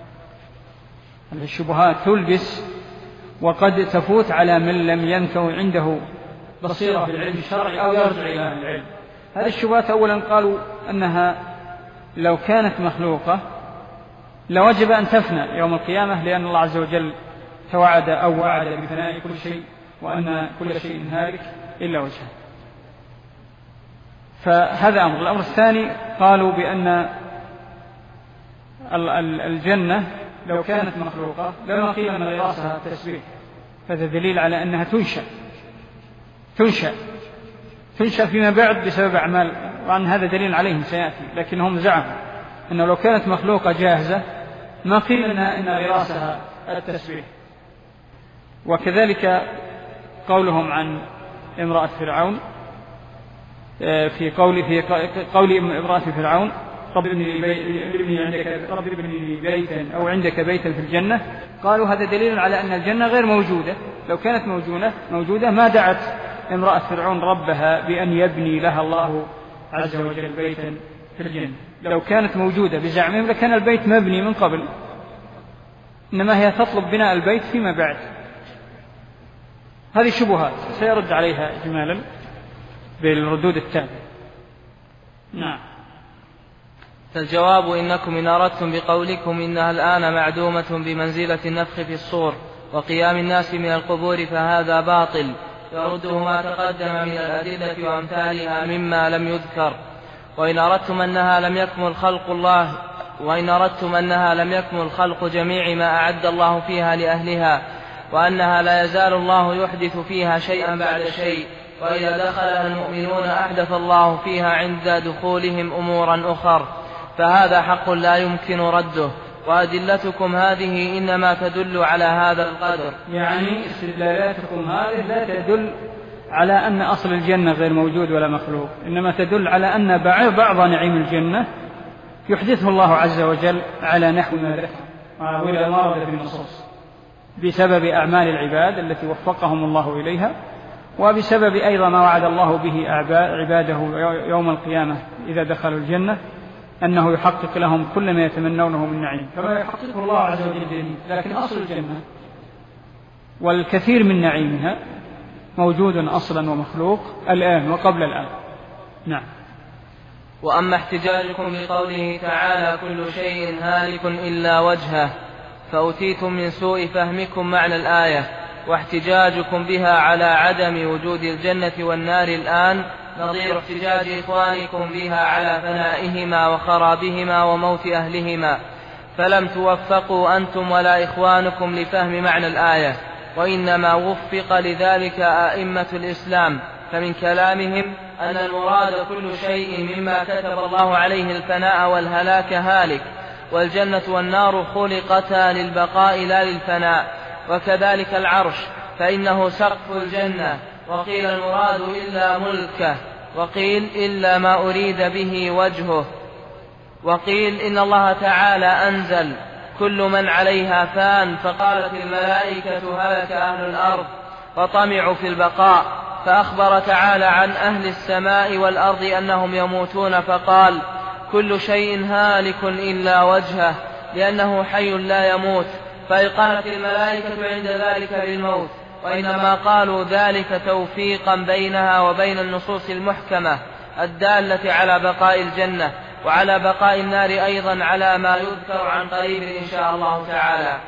الشبهات تلبس وقد تفوت على من لم ينكو عنده بصيرة في العلم الشرعي أو يرجع إلى العلم. هذه الشبهات أولا قالوا أنها لو كانت مخلوقة لوجب أن تفنى يوم القيامة لأن الله عز وجل توعد أو وعد بفناء كل شيء وأن كل شيء هالك إلا وجهه. فهذا أمر. الأمر الثاني قالوا بأن الجنة لو كانت مخلوقة لما قيل أن غراسها تسبيح هذا دليل على أنها تنشأ تنشأ تنشأ فيما بعد بسبب أعمال وعن هذا دليل عليهم سيأتي. لكنهم زعموا أنه لو كانت مخلوقة جاهزة ما قيل أنها إن غراسها التسبيح. وكذلك قولهم عن امرأة فرعون في قول في قول امرأة فرعون رب ابني عندك رب ابني بيتا أو عندك بيتا في الجنة. قالوا هذا دليل على أن الجنة غير موجودة. لو كانت موجودة موجودة ما دعت امرأة فرعون ربها بأن يبني لها الله عز وجل بيتا في الجنة. لو كانت موجودة بزعمهم لكان البيت مبني من قبل إنما هي تطلب بناء البيت فيما بعد. هذه شبهات سيرد عليها إجمالا بالردود التالية. نعم. فالجواب إنكم إن أردتم بقولكم إنها الآن معدومة بمنزلة النفخ في الصور وقيام الناس من القبور فهذا باطل يرده ما تقدم من الأدلة وأمثالها مما لم يذكر. وإن أردتم أنها لم يكمل خلق الله وإن أردتم أنها لم يكمل خلق جميع ما أعد الله فيها لأهلها وأنها لا يزال الله يحدث فيها شيئا بعد شيء وإذا دخلها المؤمنون أحدث الله فيها عند دخولهم أمورا أخر فهذا حق لا يمكن رده. وأدلتكم هذه إنما تدل على هذا القدر. يعني استدلالاتكم هذه لا تدل على أن أصل الجنة غير موجود ولا مخلوق، إنما تدل على أن بعض نعيم الجنة يحدثه الله عز وجل على نحو ما ذكر وإلى ما ورد في النصوص بسبب أعمال العباد التي وفقهم الله إليها، وبسبب أيضا ما وعد الله به عباده يوم القيامة إذا دخلوا الجنة أنه يحقق لهم كل ما يتمنونه من نعيم كما يحققه الله عز وجل. لكن أصل الجنة والكثير من نعيمها موجود أصلا ومخلوق الآن وقبل الآن. نعم. وأما احتجاجكم بقوله تعالى كل شيء هالك إلا وجهه فأتيتم من سوء فهمكم معنى الآية، واحتجاجكم بها على عدم وجود الجنة والنار الآن نظير احتجاج إخوانكم بها على فنائهما وخرابهما وموت أهلهما، فلم توفقوا أنتم ولا إخوانكم لفهم معنى الآية، وإنما وفق لذلك أئمة الإسلام، فمن كلامهم أن المراد كل شيء مما كتب الله عليه الفناء والهلاك هالك، والجنة والنار خلقتا للبقاء لا للفناء، وكذلك العرش فإنه سقف الجنة، وقيل المراد إلا ملكه، وقيل إلا ما أريد به وجهه، وقيل إن الله تعالى أنزل كل من عليها فان، فقالت الملائكة هلك أهل الأرض وطمعوا في البقاء، فأخبر تعالى عن أهل السماء والأرض أنهم يموتون فقال كل شيء هالك إلا وجهه لأنه حي لا يموت، فأيقنت الملائكة عند ذلك بالموت، وإنما قالوا ذلك توفيقا بينها وبين النصوص المحكمة الدالة على بقاء الجنة وعلى بقاء النار أيضا على ما يذكر عن قريب إن شاء الله تعالى.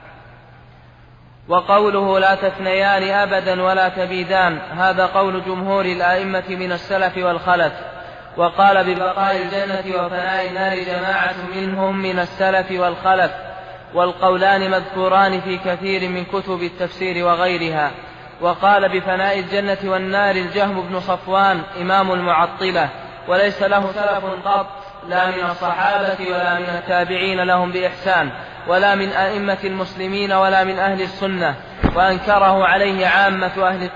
وقوله لا تثنيان أبدا ولا تبيدان هذا قول جمهور الآئمة من السلف والخلف، وقال ببقاء الجنة وفناء النار جماعة منهم من السلف والخلف، والقولان مذكوران في كثير من كتب التفسير وغيرها. وقال بفناء الجنة والنار الجهم بن صفوان إمام المعطلة، وليس له سلف قط لا من الصحابة ولا من التابعين لهم بإحسان ولا من أئمة المسلمين ولا من أهل السنة، وأنكره عليه عامة أهل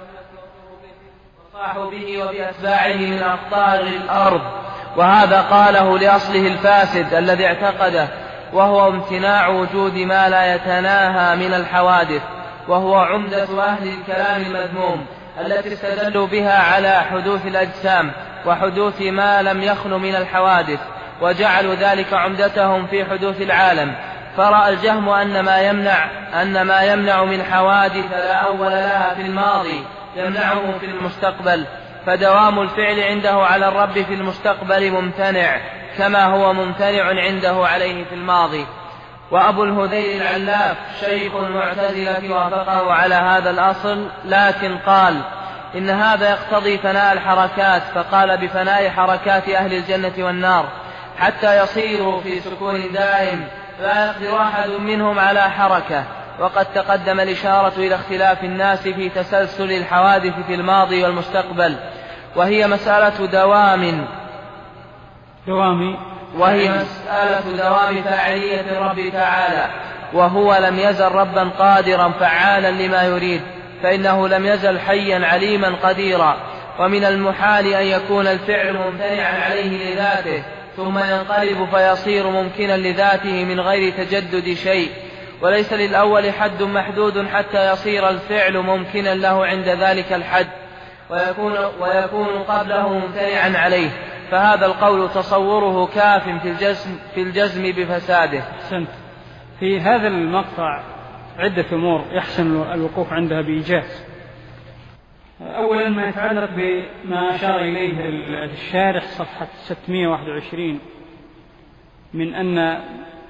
وصاحوا به وبأتباعه من أقطار الأرض، وهذا قاله لأصله الفاسد الذي اعتقده، وهو امتناع وجود ما لا يتناهى من الحوادث، وهو عمدة أهل الكلام المذموم التي استدلوا بها على حدوث الأجسام وحدوث ما لم يخل من الحوادث، وجعلوا ذلك عمدتهم في حدوث العالم. فرأى الجهم أن ما يمنع أن ما يمنع من حوادث لا أول لها في الماضي يمنعه في المستقبل، فدوام الفعل عنده على الرب في المستقبل ممتنع كما هو ممتنع عنده عليه في الماضي. وأبو الهذيل العلاف شيخ المعتزلة وافقه على هذا الأصل، لكن قال إن هذا يقتضي فناء الحركات، فقال بفناء حركات أهل الجنة والنار حتى يصيروا في سكون دائم لا يقدر أحد منهم على حركة. وقد تقدم الإشارة إلى اختلاف الناس في تسلسل الحوادث في الماضي والمستقبل، وهي مسألة دوام دوام وهي مسألة دوام فاعلية الرب تعالى، وهو لم يزل ربا قادرا فعالا لما يريد، فإنه لم يزل حيا عليما قديرا، ومن المحال أن يكون الفعل ممتنعا عليه لذاته ثم ينقلب فيصير ممكنا لذاته من غير تجدد شيء، وليس للأول حد محدود حتى يصير الفعل ممكنا له عند ذلك الحد ويكون, ويكون قبله ممتنعا عليه، فهذا القول تصوره كاف في الجزم, في الجزم بفساده. أحسنت. في هذا المقطع عدة أمور يحسن الوقوف عندها بإيجاز. أولا ما يتعلق بما أشار إليه الشارح صفحة ستمائة وواحد وعشرين من أن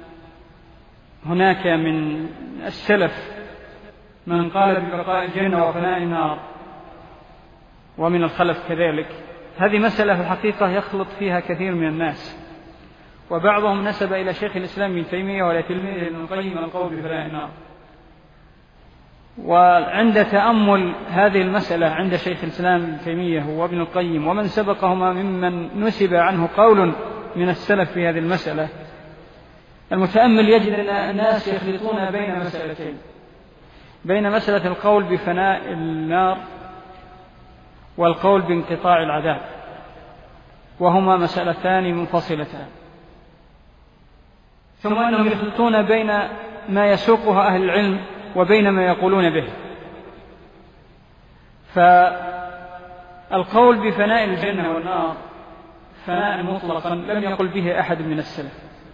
هناك من السلف من قال ببقاء الجنة وفناء النار ومن الخلف كذلك. هذه مسألة في الحقيقة يخلط فيها كثير من الناس، وبعضهم نسب إلى شيخ الإسلام ابن تيمية ولا تلميذه ابن القيم القول بفناء النار. وعند تأمل هذه المسألة عند شيخ الإسلام ابن تيمية وابن القيم ومن سبقهما ممن نسب عنه قول من السلف في هذه المسألة، المتأمل يجد أن الناس يخلطون بين مسألتين، بين مسألة القول بفناء النار والقول بانقطاع العذاب، وهما مسألتان منفصلتان. ثم أنهم يخلطون بين ما يسوقها أهل العلم وبين ما يقولون به. فالقول بفناء الجنة والنار فناء مطلقا لم يقل به أحد من السلف،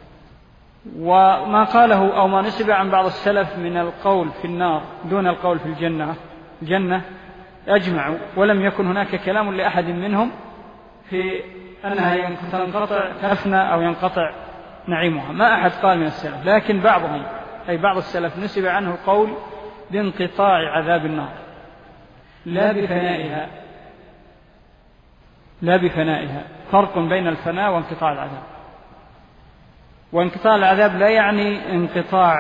وما قاله أو ما نسب عن بعض السلف من القول في النار دون القول في الجنة الجنة أجمعوا، ولم يكن هناك كلام لأحد منهم في أنها تنقطع تفنى أو ينقطع نعيمها، ما أحد قال من السلف. لكن بعضهم أي بعض السلف نسب عنه القول بانقطاع عذاب النار لا بفنائها لا بفنائها فرق بين الفناء وانقطاع العذاب. وانقطاع العذاب لا يعني انقطاع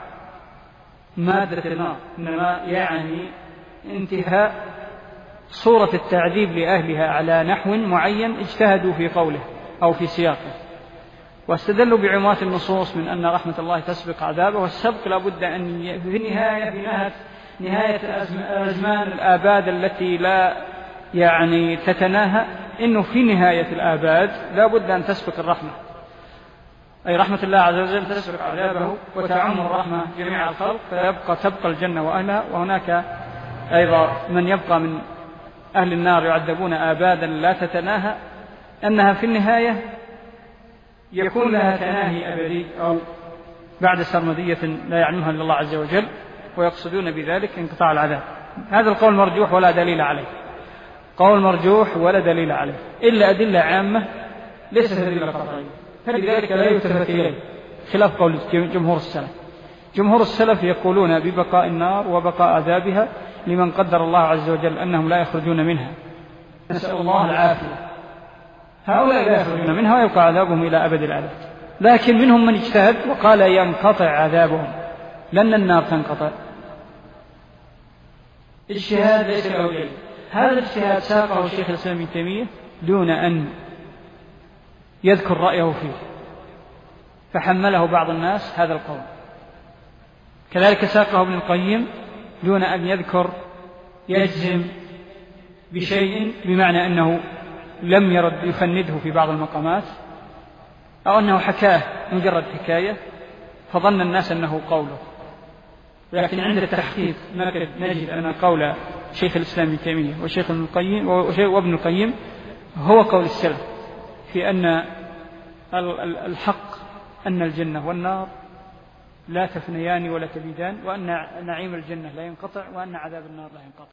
مادة النار، إنما يعني انتهاء صورة التعذيب لأهلها على نحو معين اجتهدوا في قوله أو في سياقه، واستدلوا بعموات النصوص من أن رحمة الله تسبق عذابه، والسبق لابد أن في النهاية في نهاية, نهاية أزمان الآباد التي لا يعني تتناهى، إنه في نهاية الآباد لابد أن تسبق الرحمة، أي رحمة الله عز وجل تسبق عذابه وتعم الرحمة جميع الخلق، فيبقى تبقى الجنة وأهلها. وهناك أيضا من يبقى من أهل النار يعذبون آبادا لا تتناهى، أنها في النهاية يكون لها تناهي أبدي أو بعد سرمدية لا يعلمها إلا الله عز وجل، ويقصدون بذلك انقطاع العذاب. هذا القول مرجوح ولا دليل عليه، قول مرجوح ولا دليل عليه إلا أدلة عامة ليست أدلة قطعية، فلذلك لا يلتفت إليه، خلاف قول جمهور السلف. جمهور السلف يقولون ببقاء النار وبقاء عذابها لمن قدر الله عز وجل أنهم لا يخرجون منها، نسأل الله العافية. هؤلاء لا يخرجون منها ويبقى عذابهم إلى أبد الأبد. لكن منهم من اجتهد وقال ينقطع عذابهم لأن النار تنقطع. اجتهاد ليس له دليل، هذا الاجتهاد ساقه الشيخ الإسلام ابن تيمية دون أن يذكر رأيه فيه، فحمله بعض الناس هذا القول. كذلك ساقه ابن القيم دون أن يذكر يجزم بشيء، بمعنى أنه لم يرد يفنده في بعض المقامات، أو أنه حكاه مجرد حكاية فظن الناس أنه قوله. لكن عند التحقيق نجد أن قول شيخ الإسلام ابن تيمية وشيخ ابن القيم وابن القيم هو قول السلف في أن الحق أن الجنة والنار لا تفنيان ولا تبيدان، وأن نعيم الجنة لا ينقطع، وأن عذاب النار لا ينقطع.